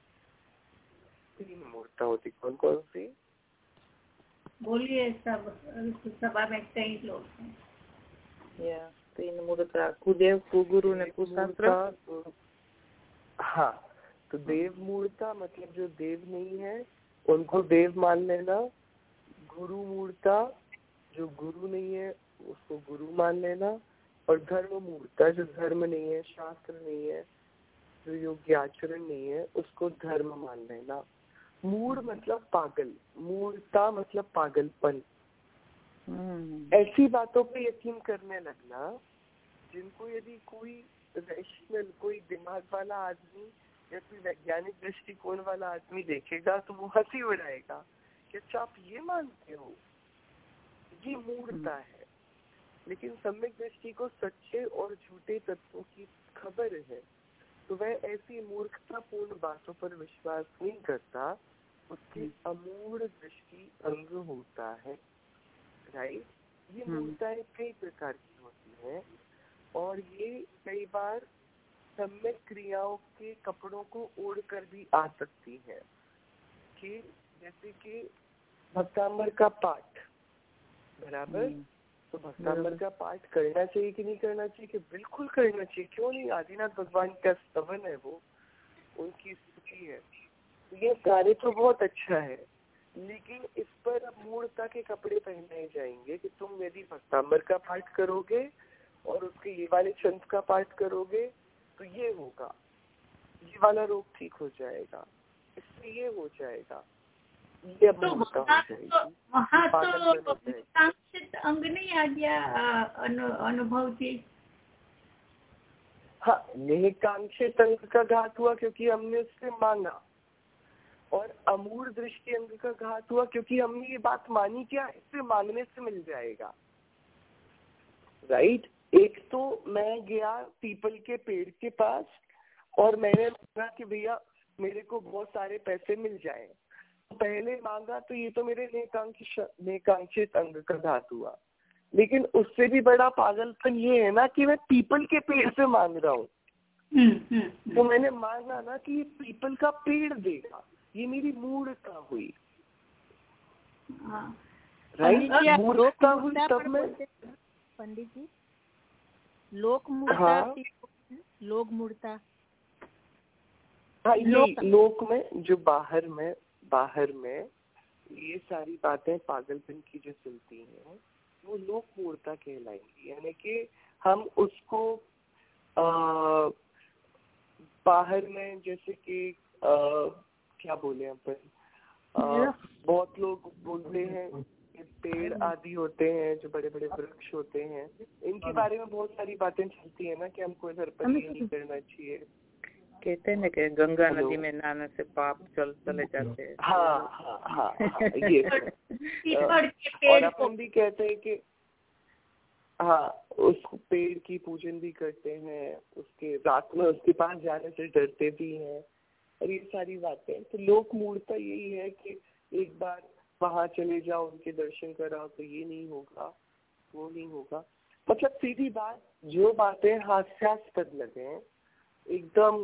तीन मूर्ता होती, कौन कौन सी? बोलिए, सब सभा में कई लोग हैं। या तीन मूर्ता, कुदेव, कुगुरु ने कुशास्त्र। हाँ, तो देव मूर्ता मतलब जो देव नहीं है उनको देव मान लेना। गुरु मूर्ता, जो गुरु नहीं है उसको गुरु मान लेना। और धर्म मूर्ता, जो धर्म नहीं है, शास्त्र नहीं है, जो योग्य आचरण नहीं है, उसको धर्म मान लेना। मूढ़ मतलब पागल, मूर्ता मतलब पागलपन। ऐसी बातों पे यकीन करने लगना जिनको यदि कोई रैशनल, कोई दिमाग वाला आदमी या कोई वैज्ञानिक दृष्टिकोण वाला आदमी देखेगा तो वो हंसी उड़ाएगा कि अच्छा आप ये मानते हो, ये मूर्ता है। लेकिन सम्यक दृष्टि को सच्चे और झूठे तत्वों की खबर है, तो वह ऐसी मूर्खतापूर्ण बातों पर विश्वास नहीं करता। उसकी अमूढ़ दृष्टि अंग होता है। राइट, ये मूर्ताएं कई प्रकार की होती हैं और ये कई बार सम्यक क्रियाओं के कपड़ों को ओढ़कर भी आ सकती है। कि जैसे कि भक्तांबर का पाठ, बराबर, तो भक्तांबर का पाठ करना चाहिए कि नहीं करना चाहिए? कि बिल्कुल करना चाहिए, क्यों नहीं? आदिनाथ भगवान का स्तवन है, वो उनकी स्तुति है, ये कार्य तो बहुत अच्छा है। लेकिन इस पर अब मूर्ता के कपड़े पहनाए जाएंगे कि तुम यदि भक्तांबर का पाठ करोगे और उसके ये वाले छंद का पाठ करोगे तो ये होगा, ये वाला रोग ठीक हो जाएगा, इससे ये हो जाएगा, ये अब तो मूर्ता हो जाएगी। वहाँ तो कांक्षित अंग नहीं आ गया अनु, अनुभव जी? हाँ, यह कांक्षित अंग का घात हुआ क्योंकि हमने उससे मांगा, और अमूढ़ दृष्टि अंग का घात हुआ क्योंकि हमने ये बात मानी क्या इससे मांगने से मिल जाएगा। राइट, एक तो मैं गया पीपल के पेड़ के पास और मैंने मांगा कि भैया मेरे को बहुत सारे पैसे मिल जाए, तो पहले मांगा तो ये तो मेरे नेकांक्षित नेकांक्षित अंग का घात हुआ। लेकिन उससे भी बड़ा पागलपन ये है ना कि मैं पीपल के पेड़ से मांग रहा हूँ, तो मैंने मांगा ना कि ये पीपल का पेड़ देगा, ये मेरी मूर्खता हुई। राइट, मूर्खता हुई तब मैं। पंडित जी, लोक मूर्ता, हाँ, लोक मूर्ता, हाँ, ये लोक में जो बाहर में बाहर में ये सारी बातें पागलपन की जो चलती हैं वो लोक मूर्ता कहलाएंगी। यानी कि हम उसको आ, बाहर में जैसे कि आ, क्या बोले अपन, बहुत लोग बोलते हैं पेड़ आदि होते हैं जो बड़े बड़े वृक्ष होते हैं, इनके बारे में बहुत सारी बातें चलती है ना कि हमको इधर पर ये नहीं करना चाहिए। कहते हैं ना कि गंगा नदी में नहाने से पाप चल चले जाते हैं। हाँ हाँ हाँ, हाँ ये और अपन भी कहते हैं कि हाँ उस पेड़ की पूजन भी करते हैं, उसके रात में उसके पास जाने से डरते भी हैं, और ये सारी बातें। तो लोक मूर्ता यही है कि एक बार वहां चले जाओ, उनके दर्शन कराओ, तो ये नहीं होगा, वो नहीं होगा। मतलब सीधी बात, जो बातें हास्यास्पद लगे, एकदम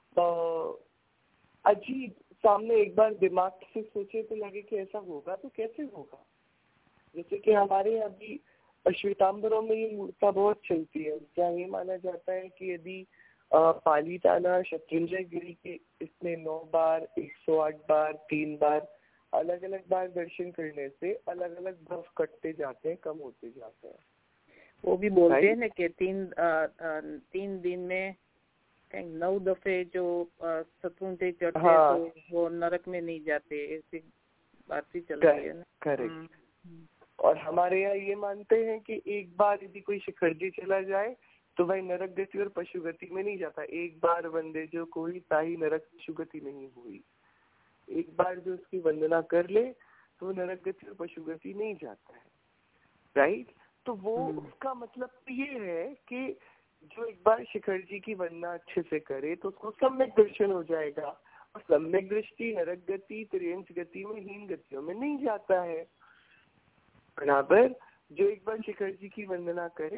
अजीब, सामने एक बार दिमाग से सोचे तो लगे कि ऐसा होगा तो कैसे होगा। जैसे कि हमारे अभी श्वेतांबरों में ये मूर्ता बहुत चलती है, क्या ये माना जाता है कि यदि पाली ताना शत्रुंजय गिरी के इसमें नौ बार, एक सौ आठ बार, तीन बार, अलग अलग बार दर्शन करने से अलग अलग भव कटते जाते हैं, कम होते जाते हैं। वो भी बोलते हैं ना कि तीन आ, आ, तीन दिन में नौ दफे जो शत्रुंजय चढ़ते हाँ, तो वो नरक में नहीं जाते, ऐसी बात भी चल रही है ना। करेक्ट। और हमारे यहाँ ये मानते हैं कि एक बार यदि कोई शिखरजी चला जाए तो वह नरक गति और पशु गति में नहीं जाता। एक बार वंदे जो कोई ताही नरक पशु गति नहीं हुई, एक बार जो उसकी वंदना कर ले तो नरक गति और पशु गति नहीं जाता है। राइट, तो वो उसका मतलब ये है कि जो एक बार शिखर जी की वंदना अच्छे से करे तो उसको सम्यक दर्शन हो जाएगा, और सम्यक दृष्टि नरक गति, त्रियंश गति में, हीन गतियों में नहीं जाता है। बराबर, जो एक बार शिखर जी की वंदना करे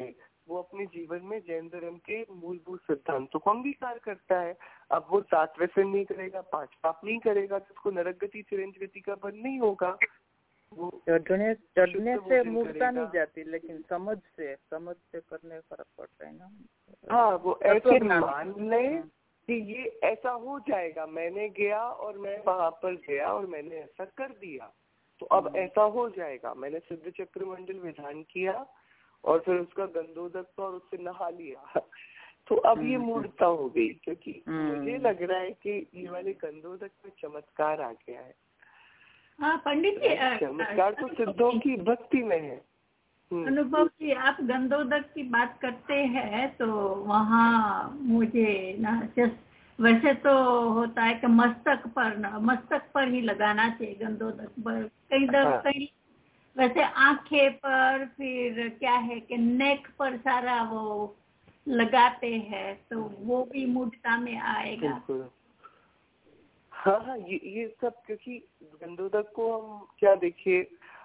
वो अपने जीवन में जैन धर्म के मूलभूत सिद्धांतों को अंगीकार करता है। अब वो सात व्यसन नहीं करेगा, पांच पाप नहीं करेगा तो उसको नरक गति चिरंज गति का बंध नहीं होगा। वो डरने डरने से मूर्ता नहीं जाती, लेकिन समझ से समझ से करने फर्क पड़ता है ना। हाँ, वो ऐसे मान ले कि ये ऐसा हो जाएगा, मैंने गया और मैं वहां पर गया और मैंने ऐसा कर दिया तो अब ऐसा हो जाएगा। मैंने सिद्ध चक्र मंडल विधान किया और फिर उसका गंधोदक और उससे नहा लिया तो अब ये मूर्ता हो गई, क्योंकि मुझे लग रहा है कि ये वाले गंधोदक में चमत्कार आ गया है। हाँ पंडित जी, चमत्कार तो सिद्धों की भक्ति में है। अनुभव जी, आप गंधोदक की बात करते हैं तो वहाँ मुझे ना जस्ट वैसे तो होता है कि मस्तक पर ना मस्तक पर ही लगाना चाहिए गंधोदक पर, कई दर कई वैसे आंखें पर, फिर क्या है कि नेक पर सारा वो लगाते हैं तो वो भी मूर्ता में आएगा। हाँ हाँ, ये ये सब, क्योंकि गंधोदक को हम क्या देखिए,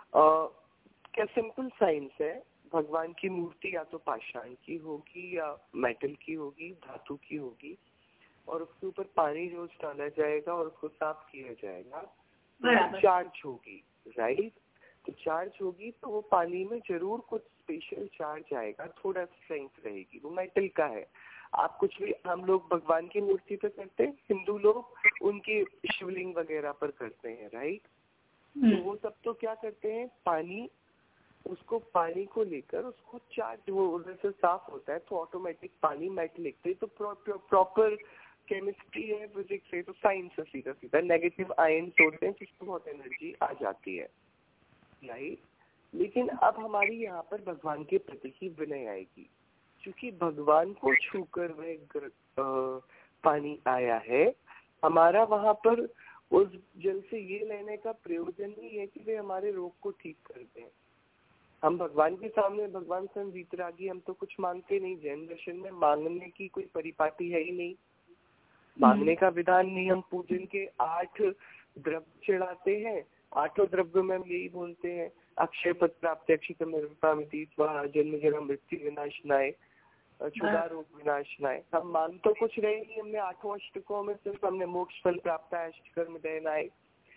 क्या सिंपल साइंस है। भगवान की मूर्ति या तो पाषाण की होगी या मेटल की होगी, धातु की होगी, और उसके ऊपर पानी रोज डाला जाएगा और उसको साफ किया जाएगा तो चार्ज होगी, राइट। तो चार्ज होगी तो वो पानी में जरूर कुछ स्पेशल चार्ज आएगा, थोड़ा स्ट्रेंथ रहेगी, वो मेटल का है। आप कुछ भी, हम लोग भगवान की मूर्ति पे करते हैं, हिंदू लोग उनके शिवलिंग वगैरह पर करते हैं, राइट। तो वो सब तो क्या करते हैं, पानी, उसको पानी को लेकर उसको चार्ज, वो उधर से साफ होता है तो ऑटोमेटिक पानी मेटलिक, तो प्रॉपर केमिस्ट्री है, फिजिक्स है, तो साइंस है, सीधा सीधा नेगेटिव आयन होते हैं जिसमें बहुत एनर्जी आ जाती है, राइट। लेकिन अब हमारी यहाँ पर भगवान के प्रति ही विनय आएगी, क्योंकि भगवान को छूकर वह पानी आया है। हमारा वहाँ पर उस जल से ये लेने का प्रयोजन नहीं है कि वे हमारे रोग को ठीक कर दें। हम भगवान के सामने, भगवान स्वयं वीतरागी, हम तो कुछ मांगते नहीं। जैन दर्शन में मांगने की कोई परिपाटी है ही नहीं, मांगने का विधान नहीं। हम पूजन के आठ द्रव्य चढ़ाते हैं, आठों द्रव्य में हम यही बोलते हैं, अक्षय पद प्राप्त, अक्षितम जन्म जन्म मृत्यु विनाशनाय, क्षुधा रोग विनाशनाय। हम मांग तो कुछ रहे नहीं, हमने आठों अष्टकों में सिर्फ हमने मोक्ष फल प्राप्त है, अष्टकर्म दयनाय,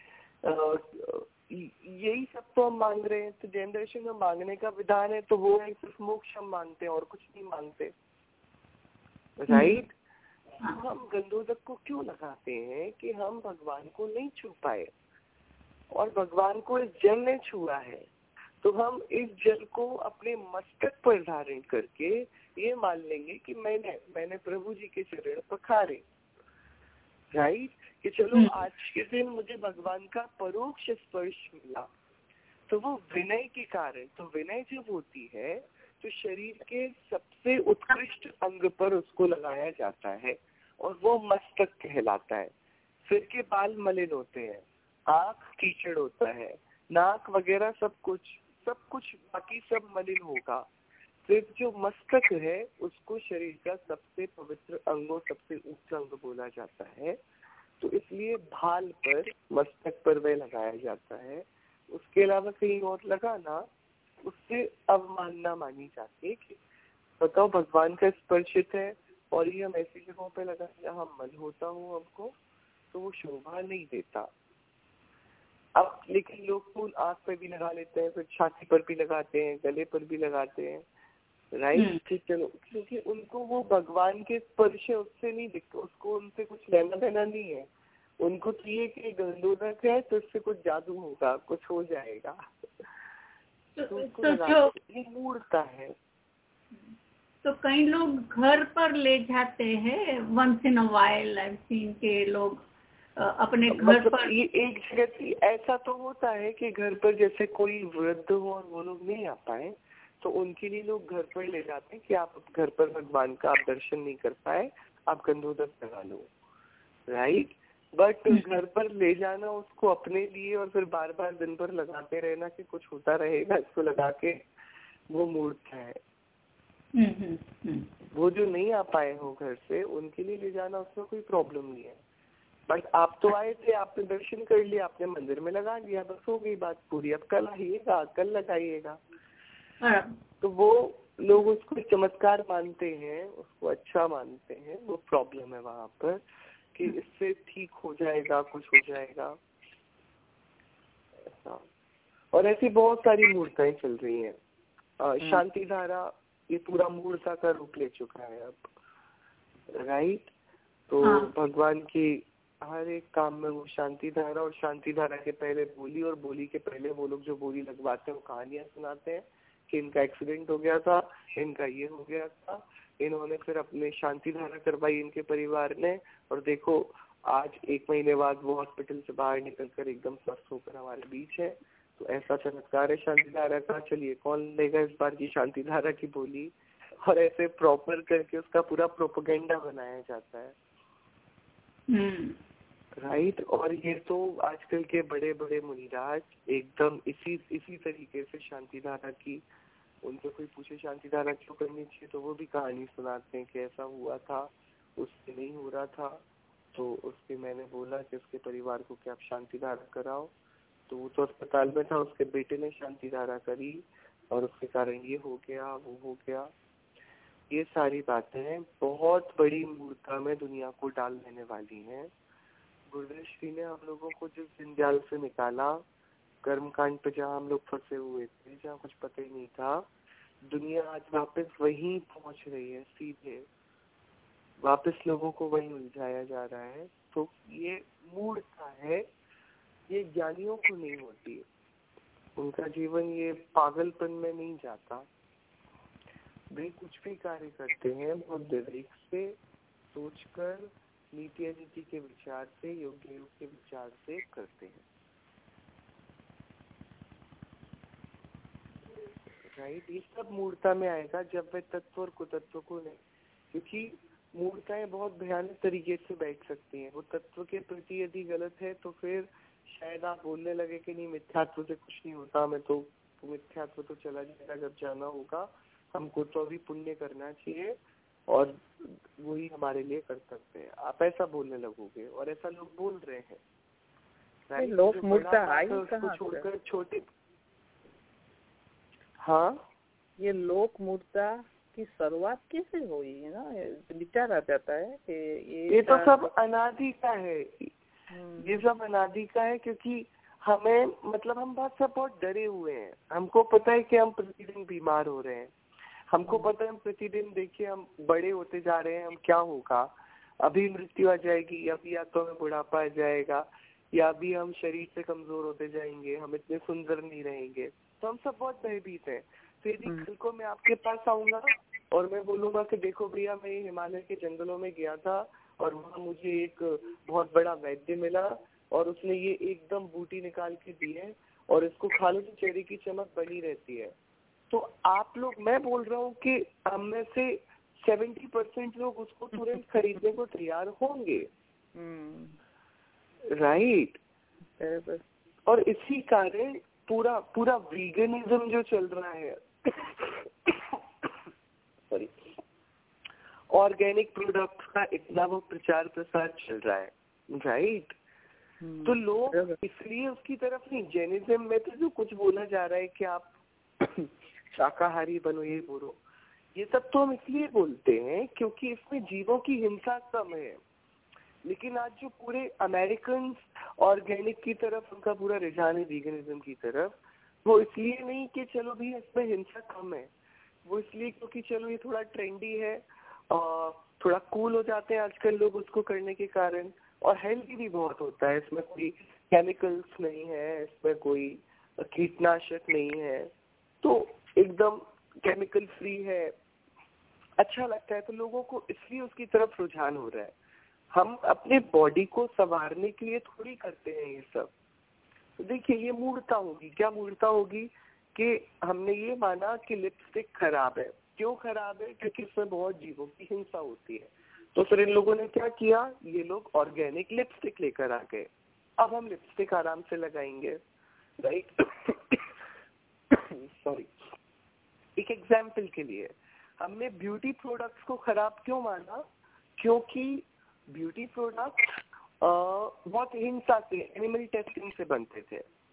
यही सब तो हम मांग रहे हैं। तो जैन दर्शन में मांगने का विधान है तो वो है सिर्फ मोक्ष हम मांगते हैं और कुछ नहीं मांगते, राइट। तो हम गंधोदक को क्यों लगाते हैं कि हम भगवान को नहीं छू पाए और भगवान को इस जल ने छुआ है, तो हम इस जल को अपने मस्तक पर धारण करके ये मान लेंगे कि मैंने मैंने प्रभु जी के चरण पखारे, राइट, कि चलो आज के दिन मुझे भगवान का परोक्ष स्पर्श मिला। तो वो विनय के कारण, तो विनय जब होती है तो शरीर के सबसे उत्कृष्ट अंग पर उसको लगाया जाता है और वो मस्तक कहलाता है। सिर के बाल मलिन होते हैं, आँख कीचड़ होता है, नाक वगैरह सब कुछ सब कुछ बाकी सब मलिन होगा। सिर्फ जो मस्तक है उसको शरीर का सबसे पवित्र अंग, सबसे उच्च अंग बोला जाता है। तो इसलिए भाल पर, मस्तक पर वह लगाया जाता है। उसके अलावा कहीं और लगाना उससे अवमानना मानी जाती है कि बताओ भगवान का स्पर्शित है और ये हम ऐसी जगहों पे लगा जहाँ मल होता हो हमको, तो वो शोभा नहीं देता। अब लेकिन लोग फूल आँख पे भी लगा लेते हैं, फिर छाती पर भी लगाते हैं, गले पर भी लगाते हैं, राइट। ठीक, चलो, क्योंकि उनको वो भगवान के स्पर्श उससे नहीं दिखता, उसको उनसे कुछ लेना देना नहीं है। उनको तो ये कि गंधोदक है तो उससे कुछ जादू होगा, कुछ हो जाएगा, तो, तो जो ये मूर्ता है। तो कई लोग घर पर ले जाते हैं, once in a while I seen के लोग अपने घर मतलब पर। ये एक जगह ऐसा तो होता है कि घर पर जैसे कोई वृद्ध हो और वो लोग नहीं आ पाए तो उनके लिए लोग घर पर ले जाते हैं कि आप घर पर भगवान का आप दर्शन नहीं कर पाए, आप गंधोदक लगा लो, राइट। बट घर पर ले जाना उसको अपने लिए और फिर बार बार दिन भर लगाते रहना कि कुछ होता रहेगा इसको लगा के, वो मूर्ख है। वो जो नहीं आ पाए हो घर से, उनके लिए ले जाना उसमें कोई प्रॉब्लम नहीं है। बट आप तो आए थे, आपने दर्शन कर लिया, आपने मंदिर में लगा लिया, बस हो गई बात पूरी। अब कल आइएगा, कल लगाइएगा। तो वो लोग उसको चमत्कार मानते हैं, उसको अच्छा मानते हैं, वो प्रॉब्लम है वहां पर कि इससे ठीक हो जाएगा, कुछ हो जाएगा ऐसा। और ऐसी बहुत सारी मूर्ताएं चल रही हैं। शांति धारा ये पूरा मूर्ता का रूप ले चुका है अब, राइट। तो हाँ। भगवान की हर एक काम में वो शांति धारा, और शांति धारा के पहले बोली, और बोली के पहले वो लोग जो बोली लगवाते हैं वो कहानियां सुनाते हैं कि इनका एक्सीडेंट हो गया था, इनका ये हो गया था, इन्होंने फिर अपने शांति धारा करवाई इनके परिवार ने, और देखो आज एक महीने बाद वो हॉस्पिटल से बाहर निकल कर एकदम स्वस्थ होकर हमारे बीच है। तो ऐसा चमत्कार है शांति धारा का। चलिए कौन लेगा इस बार की शांति धारा की बोली, और ऐसे प्रॉपर करके उसका पूरा प्रोपेगेंडा बनाया जाता है, राइट। और ये तो आजकल के बड़े बड़े मुनिराज एकदम इसी इसी तरीके से शांति धारा की, उनसे कोई पूछे शांति धारा क्यों करनी चाहिए तो वो भी कहानी सुनाते हैं कि ऐसा हुआ था, उससे नहीं हो रहा था, तो उसके मैंने बोला कि उसके परिवार को कि आप शांति धारा कराओ, तो वो तो अस्पताल में था, उसके बेटे ने शांति धारा करी और उसके कारण ये हो गया, वो हो गया। ये सारी बातें बहुत बड़ी मूर्ता में दुनिया को डाल देने वाली हैं। गुरुदेव श्री ने हम लोगों को जिस जंजाल से निकाला, कर्मकांड पे जहाँ हम लोग फंसे हुए थे, जहाँ कुछ पता ही नहीं था, दुनिया आज वापस वहीं पहुंच रही है, सीधे वापस लोगों को वहीं उलझाया जा रहा है। तो ये मूर्खता है, ये ज्ञानियों को नहीं होती, उनका जीवन ये पागलपन में नहीं जाता। वे कुछ भी कार्य करते हैं बहुत विवेक से सोचकर, नीति अनीति के विचार से, योग्य योग के विचार से करते हैं, राइट। ये सब मूर्ता में आएगा जब वे तत्व और कुतत्व को नहीं, क्योंकि मूर्ताएं बहुत भयानक तरीके से बैठ सकती हैं। वो तत्व के प्रति यदि गलत है तो फिर शायद आप बोलने लगे कि नहीं मिथ्यात्व से कुछ नहीं होता, मैं तो मिथ्यात्व तो चला जाएगा जब जाना होगा, हमको तो अभी पुण्य करना चाहिए और वही हमारे लिए कर्तव्य है, आप ऐसा बोलने लगोगे। और ऐसा लोग बोल रहे हैं, लोक मूर्ता आई कहाँ छोड़कर छोटे। हाँ, ये लोक मूर्ता की शुरुआत कैसे हुई है ना, विचार आ जाता है कि ये ये तो सब अनादि का है, ये सब अनादि का है। क्योंकि हमें मतलब हम बात सब बहुत डरे हुए हैं, हमको पता है कि हम प्रतिदिन बीमार हो रहे हैं, हमको पता है हम प्रतिदिन देखिए हम बड़े होते जा रहे हैं, हम क्या होगा, अभी मृत्यु आ जाएगी, अभी या तो हमें बुढ़ापा आ जाएगा, या अभी हम शरीर से कमजोर होते जाएंगे, हम इतने सुंदर नहीं रहेंगे। तो हम सब बहुत भयभीत हैं। तो यदि कल को मैं आपके पास आऊंगा और मैं बोलूंगा कि देखो भैया मैं हिमालय के जंगलों में गया था और वहाँ मुझे एक बहुत बड़ा वैद्य मिला और उसने ये एकदम बूटी निकाल के दी है और इसको खा लो तो चेहरे की चमक बनी रहती है, तो आप लोग, मैं बोल रहा हूँ कि हम में से सेवेंटी परसेंट लोग उसको तुरंत खरीदने को तैयार होंगे, राइट। और इसी कारण पूरा पूरा वीगनिज्म जो चल रहा है, सॉरी, ऑर्गेनिक प्रोडक्ट्स का इतना वो प्रचार प्रसार चल रहा है, राइट। तो लोग इसलिए उसकी तरफ नहीं, जैनिज्म में तो जो कुछ बोला जा रहा है कि आप शाकाहारी बनो, ये बोलो, ये सब तो हम इसलिए बोलते हैं क्योंकि इसमें जीवों की हिंसा कम है। लेकिन आज जो पूरे अमेरिकन ऑर्गेनिक की तरफ उनका पूरा रुझान है, वीगनिज्म की तरफ, वो इसलिए नहीं कि चलो भी इसमें हिंसा कम है, वो इसलिए क्योंकि चलो ये थोड़ा ट्रेंडी है और थोड़ा कूल हो जाते हैं आजकल लोग उसको करने के कारण, और हेल्दी भी बहुत होता है, इसमें कोई केमिकल्स नहीं है, इसमें कोई कीटनाशक नहीं है, तो एकदम केमिकल फ्री है, अच्छा लगता है, तो लोगों को इसलिए उसकी तरफ रुझान हो रहा है। हम अपने बॉडी को संवारने के लिए थोड़ी करते हैं ये सब। तो देखिए ये मूर्ता होगी, क्या मूर्ता होगी कि हमने ये माना कि लिपस्टिक खराब है। क्यों खराब है? क्योंकि इसमें बहुत जीवों की हिंसा होती है। तो फिर इन लोगों ने क्या किया, ये लोग ऑर्गेनिक लिपस्टिक लेकर आ गए, अब हम लिपस्टिक आराम से लगाएंगे, राइट। सॉरी, एक एग्जाम्पल के लिए हमने ब्यूटी प्रोडक्ट्स को खराब क्यों माना? क्योंकि ब्यूटी प्रोडक्ट बहुत हिंसा से, एनिमल टेस्टिंग से बनते थे,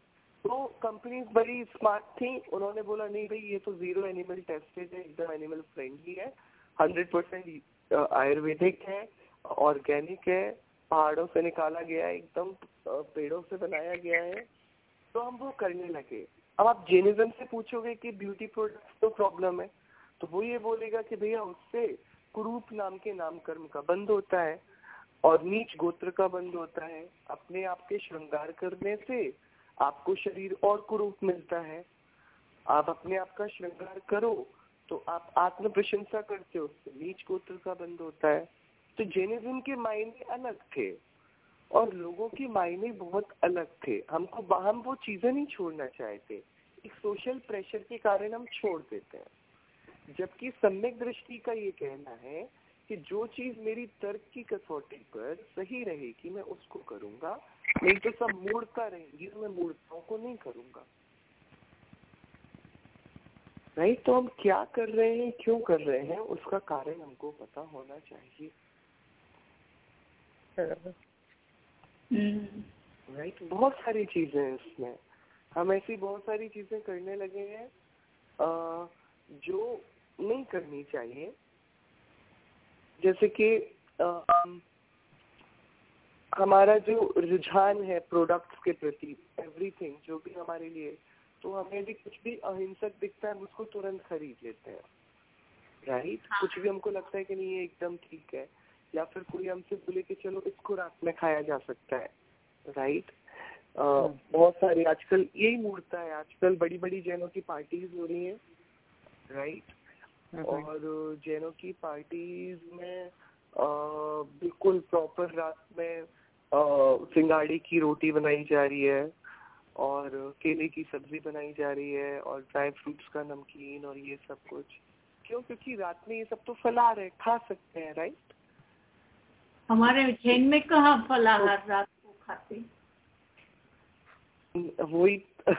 तो कंपनीज बड़ी स्मार्ट थी, उन्होंने बोला नहीं भाई ये तो जीरो एनिमल टेस्टेड है, एकदम एनिमल फ्रेंडली है, हंड्रेड परसेंट आयुर्वेदिक है, ऑर्गेनिक है, पहाड़ों से निकाला गया है, एकदम पेड़ों से बनाया गया है, तो हम वो करने लगे। अब आप जैनिज्म से पूछोगे कि ब्यूटी प्रोडक्ट्स तो प्रॉब्लम है, तो वो ये बोलेगा कि भैया उससे कुरूप नाम के नाम कर्म का बंद होता है और नीच गोत्र का बंद होता है। अपने आप के श्रृंगार करने से आपको शरीर और कुरूप मिलता है। आप अपने आप का श्रृंगार करो तो आप आत्म प्रशंसा करते हो, उससे नीच गोत्र का बंद होता है। तो जैनिज्म के मायने अलग थे और लोगों की मायने बहुत अलग थे। हमको हम वो चीजें नहीं छोड़ना चाहते, एक सोशल प्रेशर के कारण हम छोड़ देते हैं। जबकि सम्यक दृष्टि का ये कहना है कि जो चीज मेरी तर्क की कसौटी पर सही रहेगी मैं उसको करूंगा, नहीं तो सब मूर्खता रहेंगी तो मैं मूर्खताओं को नहीं करूंगा। राइट? तो हम क्या कर रहे हैं, क्यों कर रहे हैं, उसका कारण हमको पता होना चाहिए। राइट? बहुत सारी चीजें हैं इसमें, हम ऐसी बहुत सारी चीजें करने लगे हैं जो नहीं करनी चाहिए। जैसे कि हमारा जो रुझान है प्रोडक्ट्स के प्रति, एवरीथिंग जो भी हमारे लिए, तो हमें भी कुछ भी अहिंसक दिखता है उसको तुरंत खरीद लेते हैं। राइट? कुछ भी हमको लगता है कि नहीं ये एकदम ठीक है, या फिर कोई हमसे बोले कि चलो इसको रात में खाया जा सकता है। राइट? बहुत सारी आजकल यही मूर्ता है, आजकल बड़ी बड़ी जैनों की पार्टीज हो रही हैं। राइट? और जैनों की पार्टीज में आ, बिल्कुल प्रॉपर रात में सिंगाड़ी की रोटी बनाई जा रही है और केले की सब्जी बनाई जा रही है और ड्राई फ्रूट्स का नमकीन और ये सब कुछ। क्यों? क्योंकि रात में ये सब तो फलाहार है, खा सकते हैं। राइट? हमारे जैन में कहाँ फलाहार रात को खाते? वही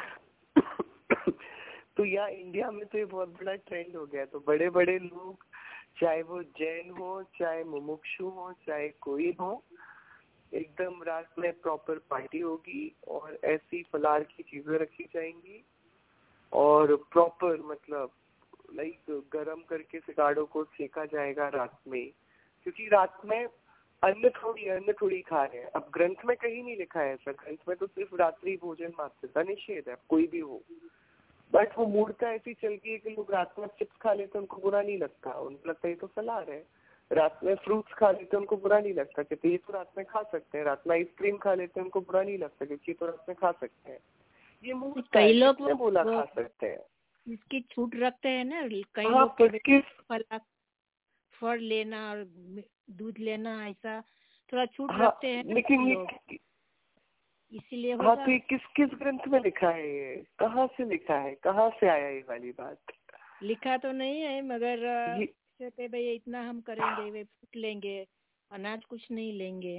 तो यहाँ इंडिया में तो ये बहुत बड़ा ट्रेंड हो गया। तो बड़े बड़े लोग, चाहे वो जैन हो, चाहे मुमुक्षु हो, चाहे कोई हो, एकदम रात में प्रॉपर पार्टी होगी और ऐसी फलाहार की चीजें रखी जाएंगी और प्रॉपर मतलब लाइक गरम करके सिगाड़ों को सेका जाएगा रात में। क्योंकि रात में अन्न थोड़ी अन्न थोड़ी खा रहे हैं। अब ग्रंथ में कहीं नहीं लिखा है ऐसा, ग्रंथ में तो सिर्फ रात्रि भोजन मात्र का निषेध है, कोई भी हो। बट वो मूर्ता ऐसी चल गई है कि लोग रात में चिप्स खा लेते हैं, उनको बुरा नहीं लगता, उनको लगता है ये तो फलाहार है। रात में फ्रूट्स खा लेते हैं, उनको बुरा नहीं लगता क्योंकि ये तो रात में खा सकते हैं। रात में आइसक्रीम खा लेते हैं, उनको बुरा नहीं लगता क्योंकि ये तो रात में खा सकते हैं। ये मूर्ता कई लोग है, बोला खा सकते हैं, इसकी छूट रखते हैं ना। कई हाँ, लोग किस फल फल लेना और दूध लेना ऐसा थोड़ा छूट हाँ, रखते हैं। लेकिन ये इसीलिए हाँ, तो ये किस किस ग्रंथ में लिखा है, ये कहाँ से लिखा है, कहाँ से आया ये वाली बात? लिखा तो नहीं है मगर ये कहते भाई इतना हम करेंगे, वे फूट लेंगे, अनाज कुछ नहीं लेंगे।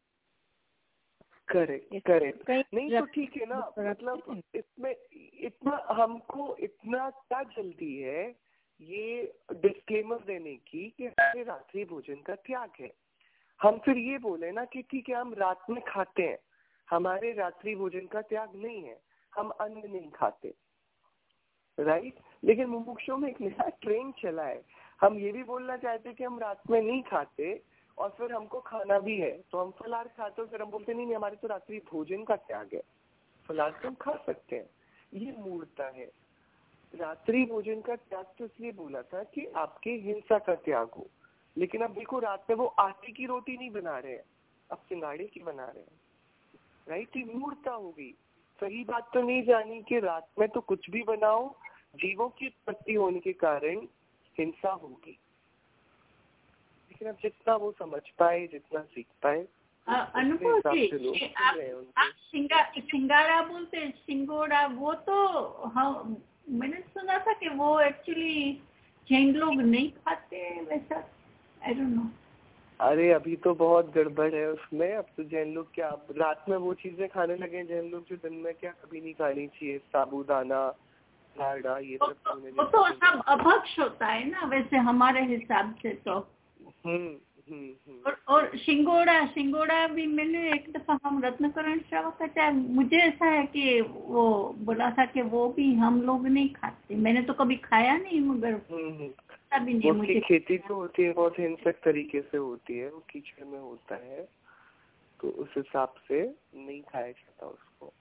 करेक्ट करेक्ट नहीं तो ठीक है ना। रख- मतलब इसमें इतना हमको इतना क्या जल्दी है ये डिस्क्लेमर देने की कि हमारे रात्रि भोजन का त्याग है। हम फिर ये बोले ना कि ठीक है हम रात में खाते हैं, हमारे रात्रि भोजन का त्याग नहीं है, हम अन्न नहीं खाते। राइट? लेकिन मुमुक्षुओं में एक नया ट्रेंड चला है, हम ये भी बोलना चाहते हैं कि हम रात में नहीं खाते और फिर हमको खाना भी है, तो हम फलाहार खाते हो, फिर हम बोलते नहीं नहीं हमारे तो रात्रि भोजन का त्याग है, फलाहार तो हम खा सकते हैं। ये मूर्ता है। रात्रि भोजन का त्याग तो इसलिए बोला था कि आपके हिंसा का त्याग हो। लेकिन अब देखो रात में वो आटे की रोटी नहीं बना रहे हैं, अब सिंगाड़े की बना रहे हैं। राइट? ये मूर्ता हो गई। सही बात तो नहीं जानी कि रात में तो कुछ भी बनाओ, जीवों की उत्पत्ति होने के कारण हिंसा होगी। लेकिन अब जितना वो समझ पाए, जितना सीख पाए, अनुभव जी, आप आप सिंगा सिंगाड़ा बोलते हैं, सिंगोड़ा, वो तो हाँ मैंने सुना था कि वो एक्चुअली जैन लोग नहीं खाते वैसा, आई डोंट नो। अरे अभी तो बहुत गड़बड़ है उसमें। अब तो जैन लोग क्या रात में वो चीजें खाने लगे जैन लोग जो दिन में क्या कभी नहीं खानी चाहिए, साबूदाना, लाडा, ये सब। वो तो सब अभक्ष होता है ना वैसे हमारे हिसाब से तो। हम्म और और शिंगोड़ा शिंगोड़ा भी मैंने एक दफा हम रत्नकरण श्रावक का मुझे ऐसा है कि वो बोला था कि वो भी हम लोग नहीं खाते। मैंने तो कभी खाया नहीं, मगर भी नहीं। मुझे खेती तो होती है बहुत हिंसक तरीके से होती है, वो कीचड़ में होता है, तो उस हिसाब से नहीं खाया जाता उसको।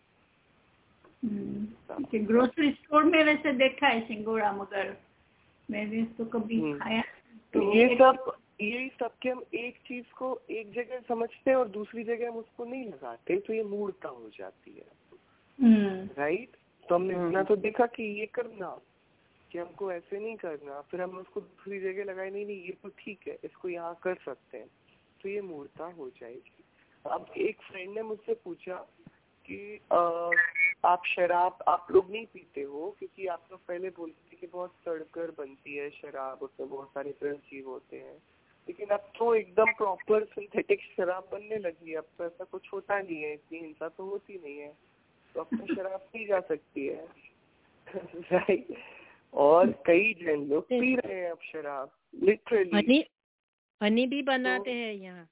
ग्रोसरी स्टोर में वैसे देखा है सिंगोड़ा, मगर मैंने तो कभी खाया। तो ये सब यही सब के हम एक चीज को एक जगह समझते हैं और दूसरी जगह हम उसको नहीं लगाते, तो ये मूर्खता हो जाती है। राइट। तो हमने इतना तो देखा कि ये करना, कि हमको ऐसे नहीं करना, फिर हम उसको दूसरी जगह लगाए, नहीं नहीं ये तो ठीक है, इसको यहाँ कर सकते हैं, तो ये मूर्खता हो जाएगी। अब एक फ्रेंड ने मुझसे पूछा कि आ, आप शराब आप लोग नहीं पीते हो, क्योंकि आप लोग पहले बोलते थे कि बहुत सड़कर बनती है शराब, उसमें बहुत सारे जीव होते हैं, लेकिन अब तो एकदम प्रॉपर सिंथेटिक शराब बनने लगी है। अब तो ऐसा कुछ होता नहीं है, इतनी हिंसा तो होती नहीं है, तो अब तो शराब पी जा सकती है। राइट। और कई जन लोग पी रहे हैं अब शराब, लिटरली। हनी हनी भी बनाते हैं यहाँ,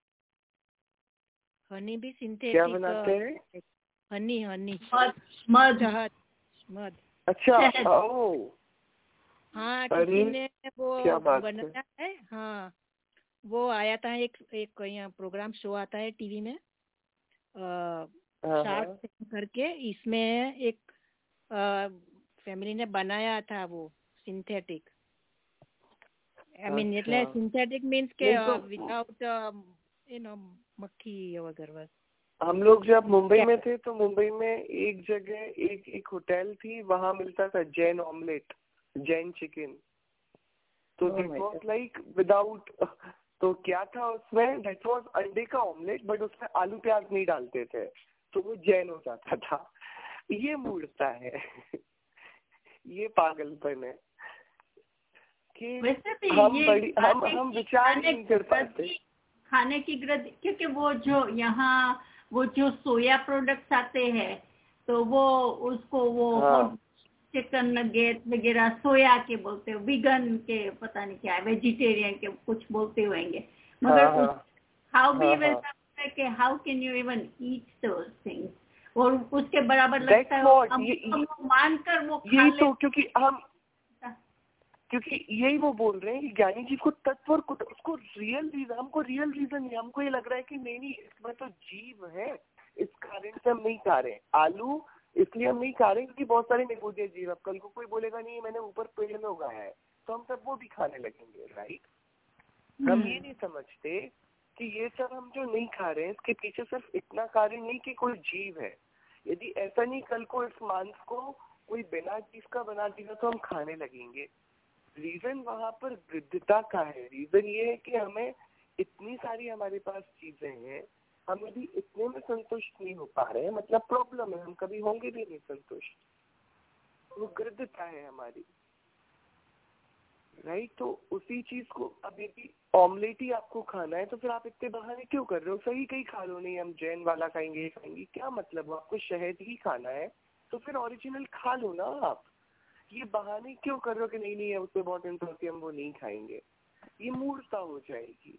हनी भी सिंथेटिक। क्या बनाते हैं? हनी हनी मध मध। अच्छा। ओह हाँ, किसी ने वो बनाया है। हाँ, वो आया था एक एक यहाँ प्रोग्राम शो आता है टीवी में, शार्क टैंक करके, इसमें एक फैमिली ने बनाया था वो सिंथेटिक। आई मीन એટલે सिंथेटिक मीन्स के विदाउट यू नो मक्खी वगैरह। हम लोग जब मुंबई में थे तो मुंबई में एक जगह एक एक होटल थी, वहाँ मिलता था जैन ऑमलेट, जैन चिकन। तो दैट वाज लाइक विदाउट, तो क्या था उसमें, दैट वाज अंडे का ऑमलेट, बट उसमें आलू प्याज नहीं डालते थे, तो वो जैन हो जाता था। ये मूर्खता है। ये पागलपन है कि हम बड़ी हम हम विचार नहीं कर पाते खाने की ग्रद, क्योंकि वो जो यहाँ वो जो सोया प्रोडक्ट्स आते हैं, तो वो उसको वो चिकन नगेट वगैरह सोया के बोलते हो, वीगन के पता नहीं क्या है, वेजिटेरियन के कुछ बोलते होंगे, मगर हाउ भी वैसा है कि how can you even eat those things, और उसके बराबर लगता है हम मानकर वो खा ले। तो क्योंकि हम क्योंकि यही वो बोल रहे हैं कि ज्ञानी जी को तत्व और उसको रियल रीजन, हमको रियल रीजन नहीं, हमको ये लग रहा है कि नहीं नहीं इसमें तो जीव है, इस कारण से हम नहीं खा रहे। आलू इसलिए हम नहीं खा रहे क्योंकि बहुत सारे निगोदिया जीव, अब कल को कोई बोलेगा नहीं मैंने ऊपर पेड़ में उगाया है, तो हम सब वो भी खाने लगेंगे। राइट। हम ये नहीं समझते कि ये सब हम जो नहीं खा रहे हैं इसके पीछे सिर्फ इतना कारण नहीं कि कोई जीव है। यदि ऐसा नहीं कल को इस मांस को कोई बिना चीज का बना देगा तो हम खाने लगेंगे। रीजन वहां पर वृद्धता का है। रीजन ये है कि हमें इतनी सारी हमारे पास चीजें हैं, हम अभी इतने में संतुष्ट नहीं हो पा रहे हैं, मतलब प्रॉब्लम है, हम कभी होंगे भी नहीं संतुष्ट, वो वृद्धता है हमारी। राइट। तो उसी चीज को अब यदि ऑमलेट ही आपको खाना है तो फिर आप इतने बहाने क्यों कर रहे हो? सही कहीं खा लो, नहीं हम जैन वाला खाएंगे खाएंगे, क्या मतलब? आपको शहद ही खाना है तो फिर ओरिजिनल खा लो ना आप। ये बहाने क्यों कर रहे हो कि नहीं नहीं है उसमें बहुत इंटर होती है, हम वो नहीं खाएंगे? ये मूर्खता हो जाएगी।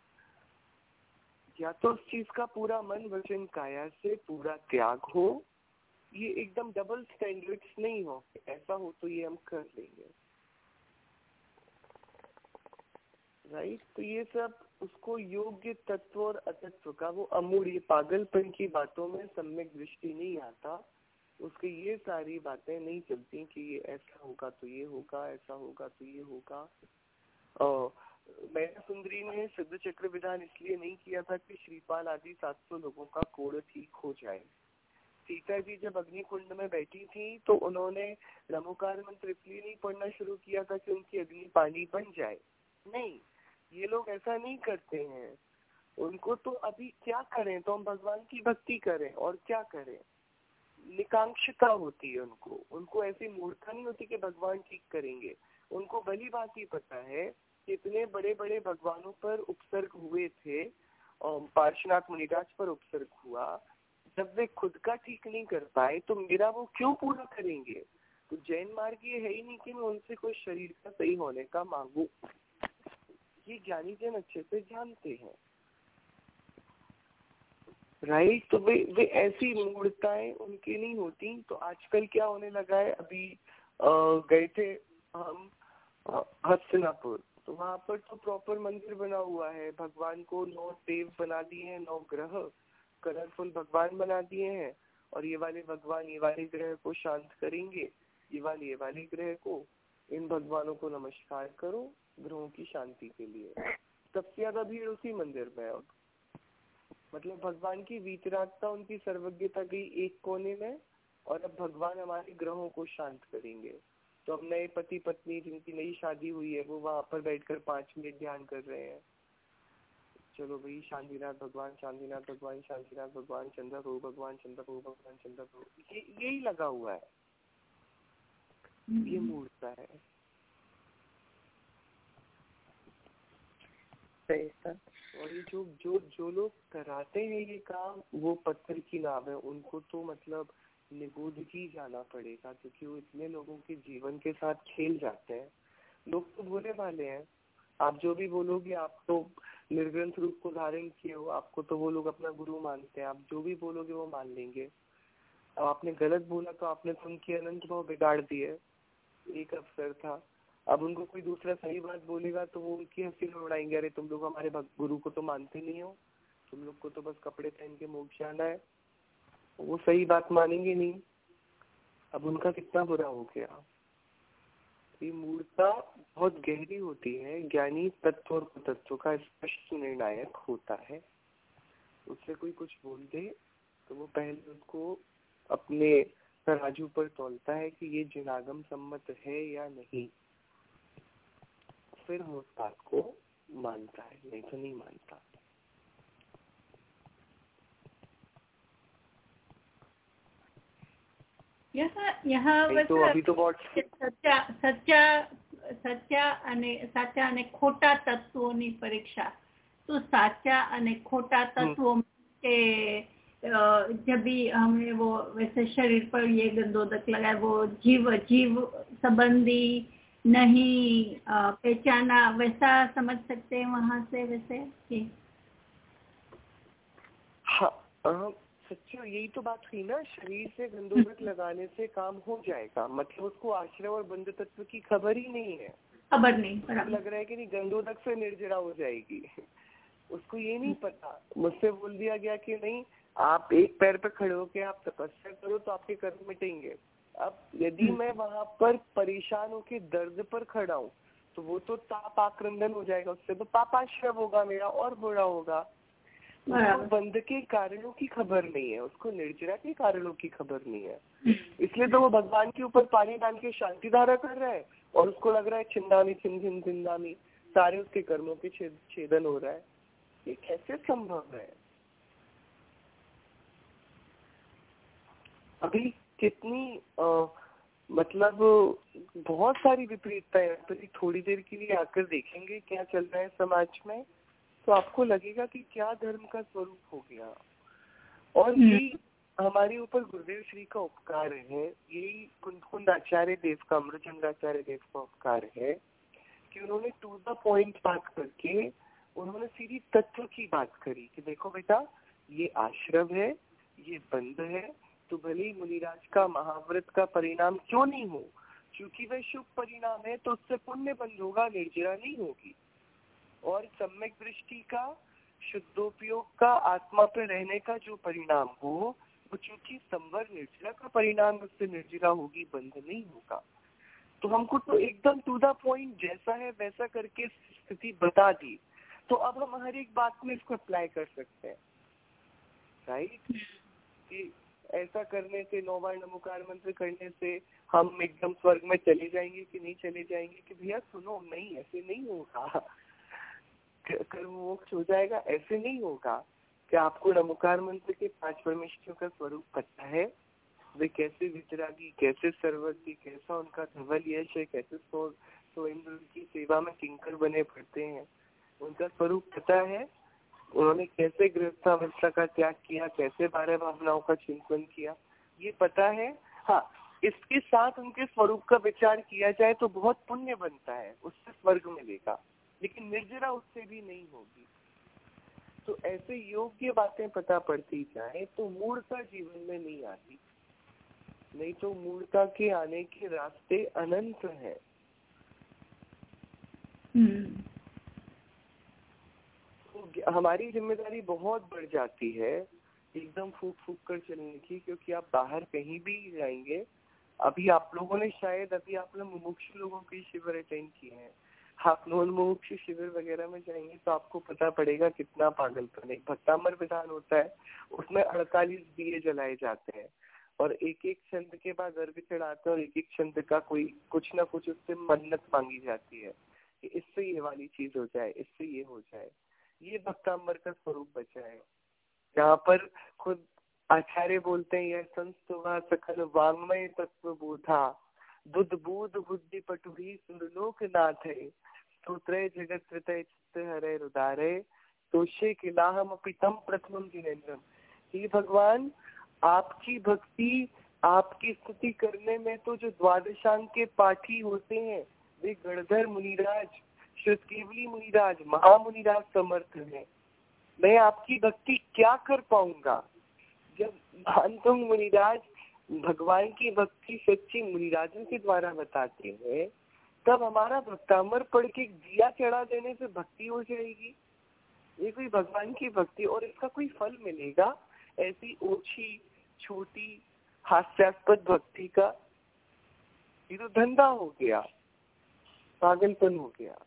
या तो उस चीज का पूरा मन वचन काया से पूरा त्याग हो, ये एकदम डबल स्टैंडर्ड्स नहीं हो, ऐसा हो तो ये हम कर लेंगे। राइट। तो ये सब उसको योग्य तत्व और अतत्व का वो अमूल्य, ये पागलपन की बातों में सम्यक दृष्टि नहीं आता, उसके ये सारी बातें नहीं चलती कि ये ऐसा होगा तो ये होगा, ऐसा होगा तो ये होगा। और मैया सुंदरी ने सिद्ध चक्र विधान इसलिए नहीं किया था कि श्रीपाल आदि सात सौ लोगों का कोढ़ ठीक हो जाए। सीता जी जब अग्निकुंड में बैठी थी तो उन्होंने नमोकार मंत्र इसलिए नहीं पढ़ना शुरू किया था कि उनकी अग्नि पानी बन जाए, नहीं, ये लोग ऐसा नहीं करते हैं। उनको तो अभी क्या करें, तो हम भगवान की भक्ति करें और क्या करें, निकांक्षता होती है उनको। उनको ऐसी मूर्खता नहीं होती कि भगवान ठीक करेंगे। उनको भली बात ही पता है कि इतने बड़े बड़े भगवानों पर उपसर्ग हुए थे और पार्श्वनाथ मुनिराज पर उपसर्ग हुआ, जब वे खुद का ठीक नहीं कर पाए तो मेरा वो क्यों पूरा करेंगे? तो जैन मार्ग ये है ही नहीं कि मैं उनसे कोई शरीर का सही होने का मांगू। ये ज्ञानी जन अच्छे से जानते हैं, राइट। तो वे वे ऐसी मूर्ताएं उनकी नहीं होती। तो आजकल क्या होने लगा है, अभी आ, गए थे हम हस्तिनापुर, तो वहां पर तो प्रॉपर मंदिर बना हुआ है, भगवान को नौ देव बना दिए हैं, नौ ग्रह कलरफुल भगवान बना दिए हैं, और ये वाले भगवान ये वाले ग्रह को शांत करेंगे, ये वाले ये वाले ग्रह को, इन भगवानों को नमस्कार करो ग्रहों की शांति के लिए। सबसे ज्यादा भीड़ उसी मंदिर में है। मतलब भगवान की वीतरागता, उनकी सर्वज्ञता गई एक कोने में, और अब भगवान हमारे ग्रहों को शांत करेंगे। तो अब नए पति पत्नी जिनकी नई शादी हुई है वो वहां पर बैठकर पांच मिनट ध्यान कर रहे हैं। चलो भाई, शांतिनाथ भगवान शांतिनाथ भगवान शांतिनाथ भगवान, चंद्र प्रभु भगवान चंद्र प्रभु भगवान चंद्र प्रभु, ये यही लगा हुआ है, ये मूर्ता है। सही सर। और ये जो जो जो लोग कराते हैं ये काम, वो पत्थर की नाव है, उनको तो मतलब निगोद ही जाना पड़ेगा, क्योंकि वो इतने लोगों के जीवन के साथ खेल जाते हैं। लोग तो भोले वाले हैं, आप जो भी बोलोगे, आप तो निर्ग्रंथ रूप को धारण किए हो, आपको तो वो लोग अपना गुरु मानते हैं, आप जो भी बोलोगे वो मान लेंगे। अब आपने गलत बोला तो आपने तो उनकी अनंत भाव बिगाड़ दिए। एक अवसर था, अब उनको कोई दूसरा सही बात बोलेगा तो वो उनकी हंसी में उड़ाएंगे, अरे तुम लोग हमारे गुरु को तो मानते नहीं हो, तुम लोग को तो बस कपड़े पहन के मोक्ष जाना है। वो सही बात मानेंगे नहीं। अब उनका कितना बुरा हो गया। ये मूर्ता बहुत गहरी होती है। ज्ञानी तत्व और कुतत्व का स्पष्ट निर्णायक होता है। उससे कोई कुछ बोल दे तो वो पहले उसको अपने तराजू पर तौलता है कि ये जिनागम सम्मत है या नहीं, फिर वो उस बात को मानता है, नहीं तो नहीं मानता। यहाँ यहाँ तो अभी तो बहुत सच्चा सच्चा સચ્ચા અને સાચા અને ખોટા તત્વોની પરીક્ષા, તો સાચા અને ખોટા તત્વો કે जब भी हमें वो वैसे शरीर पर ये गंधोदक लगाए, वो जीव जीव संबंधी नहीं पहचाना, वैसा समझ सकते हैं वहां से वैसे कि हाँ, सच्ची यही तो बात हुई ना, शरीर से गंधोदक लगाने से काम हो जाएगा। मतलब उसको आश्रय और बंध तत्व की खबर ही नहीं है, खबर नहीं, लग रहा है कि नहीं गंधोदक से निर्जरा हो जाएगी, उसको ये नहीं पता। मुझसे बोल दिया गया कि नहीं, आप एक पैर पे खड़े होके आप तपस्या करो तो आपके कर्म मिटेंगे। अब यदि मैं वहां पर परेशान होके दर्द पर खड़ा हूँ तो वो तो ताप आक्रंदन हो जाएगा, उससे तो पापाश्रय होगा मेरा और बुरा होगा। उसको बंध के कारणों की खबर नहीं है, उसको निर्जरा के कारणों की खबर नहीं है, इसलिए तो वो भगवान के ऊपर पानी डाल के शांति धारा कर रहा है और उसको लग रहा है छिंदामी छिन छिन छिंदामी, सारे उसके कर्मों के छेद, छेदन हो रहा है। ये कैसे संभव है? अभी कितनी आ, मतलब बहुत सारी विपरीतताएं, तो थोड़ी देर के लिए आकर देखेंगे क्या चल रहा है समाज में, तो आपको लगेगा कि क्या धर्म का स्वरूप हो गया। और यही हमारे ऊपर गुरुदेव श्री का उपकार है, यही कुंद आचार्य देव का, अमृतचंद्र आचार्य देव का उपकार है कि उन्होंने टू द पॉइंट बात करके उन्होंने सीधी तत्व की बात करी कि देखो बेटा, ये आश्रम है, ये बंध है, तो भले ही मुनिराज का महाव्रत का परिणाम क्यों नहीं हो, क्योंकि वह शुभ परिणाम है तो उससे पुण्य बंध होगा, निर्जरा नहीं होगी। और सम्यक दृष्टि का, शुद्धोपयोग का, आत्मा पे रहने का जो परिणाम हो, वो चूंकि संवर निर्जरा का परिणाम, उससे निर्जरा होगी, बंध नहीं होगा। तो हमको तो एकदम टू द पॉइंट जैसा है वैसा करके स्थिति बता दी, तो अब हम हर एक बात में इसको अप्लाई कर सकते हैं, राइट। कि ऐसा करने से, नौबार नमोकार मंत्र करने से हम एकदम स्वर्ग में चले जाएंगे कि नहीं चले जाएंगे, कि भैया सुनो, नहीं ऐसे नहीं होगा, कर्म मोक्ष हो जाएगा, ऐसे नहीं होगा। कि आपको नमोकार मंत्र के पांच परमेश्वरों का स्वरूप पता है, वे कैसे वितरागी, कैसे सर्वज्ञ, कैसा उनका धवल यश है, कैसे सो स्वयं की सेवा में किंकर बने पड़ते हैं, उनका स्वरूप पता है। उन्होंने कैसे गृहस्थावस्था का त्याग किया, कैसे बारह भावनाओं का चिंतन किया, ये पता है। हाँ, इसके साथ उनके स्वरूप का विचार किया जाए तो बहुत पुण्य बनता है, उससे स्वर्ग मिलेगा। लेकिन निर्जरा उससे भी नहीं होगी। तो ऐसे योग्य बातें पता पड़ती जाए तो मूढ़ता जीवन में नहीं आती, नहीं तो मूढ़ता के आने के रास्ते अनंत हैं। तो हमारी जिम्मेदारी बहुत बढ़ जाती है एकदम फूक फूक कर चलने की, क्योंकि आप बाहर कहीं भी जाएंगे, अभी आप लोगों ने शायद अभी आपने मुमुक्ष लोगों के शिविर अटेंड किए हैं, आप नॉन मुमुक्ष शिविर वगैरह में जाएंगे तो आपको पता पड़ेगा कितना पागलपन है। भक्तामर विधान होता है, उसमें अड़तालीस दिए जलाए जाते हैं और एक एक छंद के बाद अर्घ चढ़ाते हैं और एक एक छंद का कोई कुछ ना कुछ उससे मन्नत मांगी जाती है कि इससे ये वाली चीज हो जाए, इससे ये हो जाए। ये भक्तामर का स्वरूप बचा है, जहाँ पर खुद आचार्य बोलते हैं यह संस्तुवा सकल वांग्मय तत्व बोधा बुद्ध बुद्ध बुद्धि पटुरी सुरलोक नाथ है स्तोत्रे जगत कृतय चित्त हरे रुदारे तोषे किलाहम पितम प्रथमम जिनेन्द्रम। हे भगवान, आपकी भक्ति आपकी स्तुति करने में तो जो द्वादशांग के पाठी होते हैं वे गणधर मुनिराज, श्रुतकेवली मुनिराज, महामुनिराज समर्थ है। मैं आपकी भक्ति क्या कर पाऊंगा? जब भांतुंग मुनिराज भगवान की भक्ति सच्ची मुनिराजों के द्वारा बताते हैं, तब हमारा भक्तामर पढ़ के दिया चढ़ा देने से भक्ति हो जाएगी? ये कोई भगवान की भक्ति और इसका कोई फल मिलेगा? ऐसी ओछी छोटी हास्यास्पद भक्ति का ये तो धंधा हो गया, पागलपन हो गया।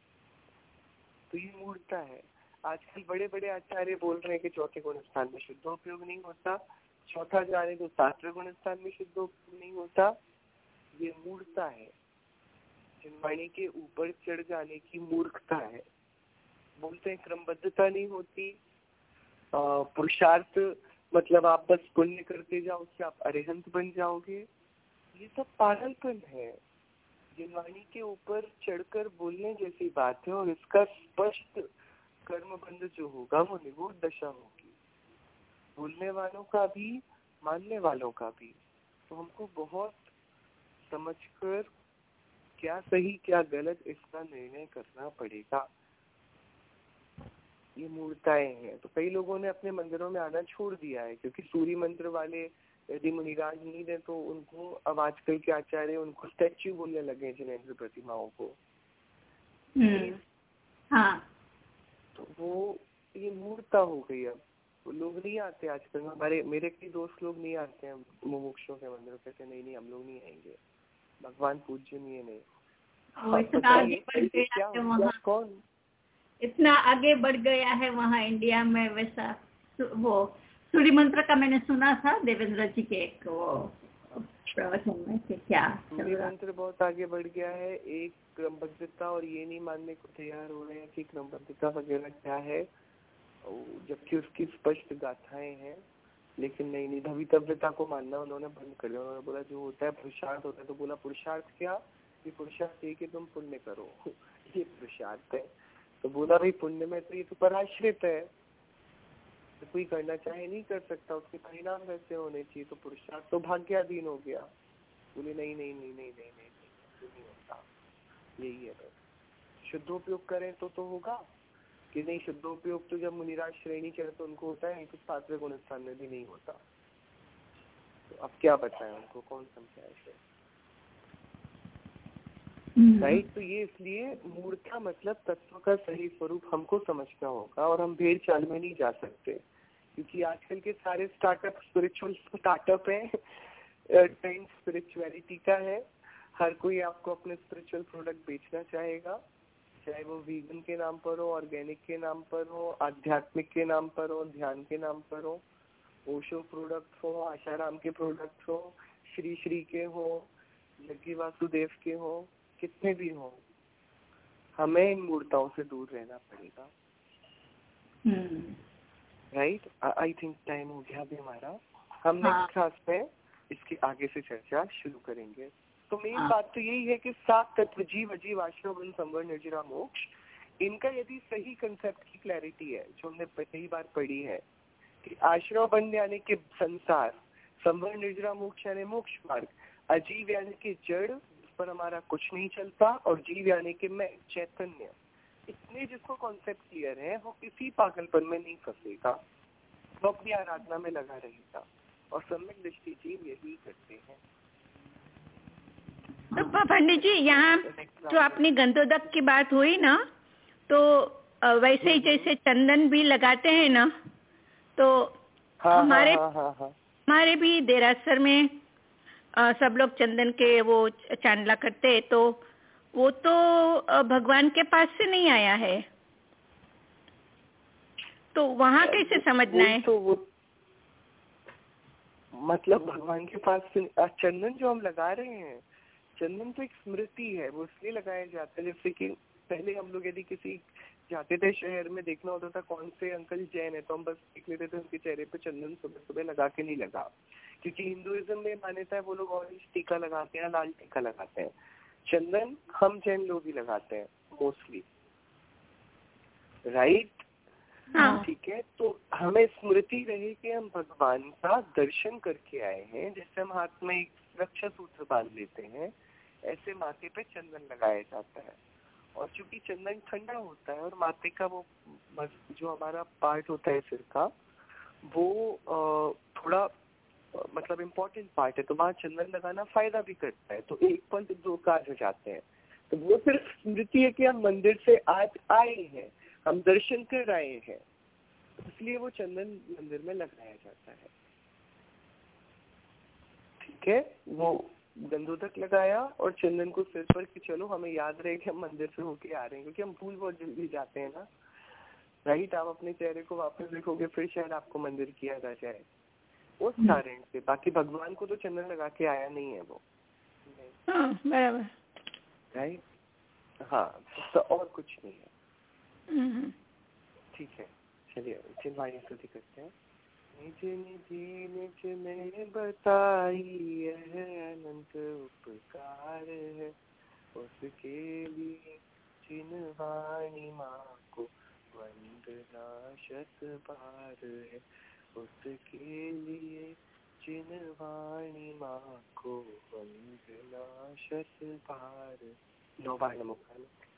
तो ये मूर्खता है। आजकल बड़े बड़े आचार्य बोल रहे हैं कि चौथे गुण स्थान में शुद्धोपयोग नहीं होता, चौथा जाने तो सातवें गुण स्थान में शुद्धोपयोग नहीं होता। ये मूर्खता है, चिन्मणि के ऊपर चढ़ जाने की मूर्खता है। बोलते हैं क्रमबद्धता नहीं होती, पुरुषार्थ मतलब आप बस पुण्य करते जाओ उससे आप अरिहंत बन जाओगे। ये सब पागलपन है। जिनवाणी के ऊपर चढ़कर बोलने जैसी बात है और इसका स्पष्ट कर्म बंध जो होगा वो निगूढ़ दशा होगी, बोलने वालों का भी मानने वालों का भी। तो हमको बहुत समझकर क्या सही क्या गलत इसका निर्णय करना पड़ेगा। ये मूर्ताएं हैं। तो कई लोगों ने अपने मंदिरों में आना छोड़ दिया है, क्योंकि सूर्य मंत्र वाले यदि मुनिराज नहीं है तो उनको अब आजकल के आचार्य उनको स्टैच्यू बोलने लगे, जिनेंद्र प्रतिमाओं को। हाँ। तो वो ये मूर्ता हो गई। अब तो लोग नहीं आते आजकल। हमारे मेरे कई दोस्त लोग नहीं आते हैं मुमुक्षों के मंदिरों, कहते नहीं नहीं हम लोग नहीं आएंगे, भगवान पूजनीय नहीं। हाँ, इतना आगे बढ़ गया है वहाँ, कौन इतना आगे बढ़ गया है वहाँ इंडिया में। वैसा वो सूर्य मंत्र का मैंने सुना था देवेंद्र जी के एक वो प्रवचन में कि क्या सूर्य मंत्र बहुत आगे बढ़ गया है। एक क्रमबद्धता और ये नहीं मानने को तैयार हो रहे हैं कि क्रमबद्धता वगैरह क्या है, जबकि उसकी स्पष्ट गाथाएं हैं। लेकिन नहीं नहीं भवितव्यता को मानना उन्होंने बंद कर दिया। उन्होंने बोला जो होता है पुरुषार्थ होता है। तो बोला पुरुषार्थ क्या? कि पुरुषार्थ ये कि तुम पुण्य करो, ये पुरुषार्थ है। तो बोला भाई पुण्य में तो ये तो पराश्रित है, तो कोई करना चाहे नहीं कर सकता, उसके परिणाम वैसे होने चाहिए। तो पुरुषार्थ तो भाग्याधीन हो गया। बोले नहीं नहीं नहीं नहीं नहीं नहीं नहीं होता, यही है। बस शुद्धोपयोग करें तो तो होगा कि नहीं। शुद्धोपयोग तो जब मुनिराज श्रेणी चढ़े तो उनको होता है, कुछ सातवें गुण स्थान में भी नहीं होता। तो अब क्या बताएं उनको, कौन समझाए इसे, राइट। तो ये इसलिए मूर्खता मतलब तत्व का सही स्वरूप हमको समझना होगा और हम भेड़ चाल में नहीं जा सकते, क्योंकि आजकल के सारे स्टार्टअप स्पिरिचुअल स्टार्टअप है, ट्रेंड स्पिरिचुअलिटी का है। हर कोई आपको अपने स्पिरिचुअल प्रोडक्ट बेचना चाहेगा, चाहे वो वीगन के नाम पर हो, ऑर्गेनिक के नाम पर हो, आध्यात्मिक के नाम पर हो, ध्यान के नाम पर हो, ओशो प्रोडक्ट हो, आशाराम के प्रोडक्ट हो, श्री श्री के हो, यज्ञ वासुदेव के हो, कितने भी हो। हमें इन मूर्ताओं से दूर रहना पड़ेगा, राइट। आई थिंक टाइम हो गया अभी हमारा। हम नेक्स्ट क्लास में इसके आगे से चर्चा शुरू करेंगे। तो मेन हाँ। बात तो यही है कि सात तत्व जीव अजीव आश्रय वन संवर निर्जरा मोक्ष, इनका यदि सही कंसेप्ट की क्लैरिटी है जो हमने पहली बार पढ़ी है कि आश्रय वन यानी कि संसार, संवर निर्जरा मोक्ष यानी मोक्ष मार्ग, अजीव यानी कि जड़ पर हमारा कुछ नहीं चलता, और जीव यानी कि मैं चैतन्य, इतने जिसको कॉन्सेप्ट क्लियर है वो किसी पागलपन में नहीं फंसेगा, वो अपनी आराधना में लगा रहेगा और सम्यक दृष्टि जीव यही करते हैं। तो पंडित जी यहाँ जो आपने गंधोदक की बात हुई ना, तो वैसे ही जैसे चंदन भी लगाते हैं ना, तो हाँ, हमारे हाँ, हाँ, हाँ, हमारे भी देरासर में आ, सब लोग चंदन के वो चांदला करते हैं, तो वो तो भगवान के पास से नहीं आया है, तो वहाँ कैसे समझना है? तो वो मतलब भगवान के पास से चंदन जो हम लगा रहे हैं, चंदन तो एक स्मृति है, वो इसलिए लगाया जाता है। जैसे कि पहले हम लोग यदि किसी जाते थे शहर में, देखना होता था कौन से अंकल जैन है, तो हम बस देख लेते थे उनके चेहरे पे चंदन सुबह सुबह लगा के नहीं लगा, क्योंकि हिंदुइज्म में मान्यता है वो लोग ऑरेंज टीका लगाते हैं, लाल टीका लगाते हैं। चंदन हम जैन लोग ही लगाते हैं मोस्टली, राइट? हाँ। ठीक है, तो हमें स्मृति रहे कि हम भगवान का दर्शन करके आए हैं। जैसे हम हाथ में एक रक्षा सूत्र बांध लेते हैं, ऐसे माथे पे चंदन लगाया जाता है। और चूंकि चंदन ठंडा होता है और माथे का वो जो हमारा पार्ट होता है सिर का, वो थोड़ा मतलब इम्पोर्टेंट पार्ट है, तो वहाँ चंदन लगाना फायदा भी करता है। तो एक पंथ दो कार्य हो जाते हैं। तो वो सिर्फ स्मृति है कि हम मंदिर से आज आए हैं, हम दर्शन कर आए हैं, इसलिए वो चंदन मंदिर में लगाया जाता है। ठीक है, वो गंधोदक लगाया और चंदन को सिर पर कि चलो हमें याद रहे कि हम मंदिर से होके आ रहे हैं, क्योंकि हम भूल बहुत जल्दी जाते हैं ना, राइट? आप अपने चेहरे को वापस देखोगे फिर शायद आपको मंदिर की याद आ जाए, उस कारण से। बाकी भगवान को तो चंदन लगा के आया नहीं है वो। हाँ, बराबर, राइट? हाँ, तो और कुछ नहीं है। ठीक है, चलिए चिन्हवाणी स्तुति करते हैं। निज निधि निज में बताई है, अनंत उपकार है, उसके लिए चिन्हवाणी माँ को वंदना शत बार है, उसके लिए चिन्हवाणी माँ को वंदना शत बार। नौ बार नमो।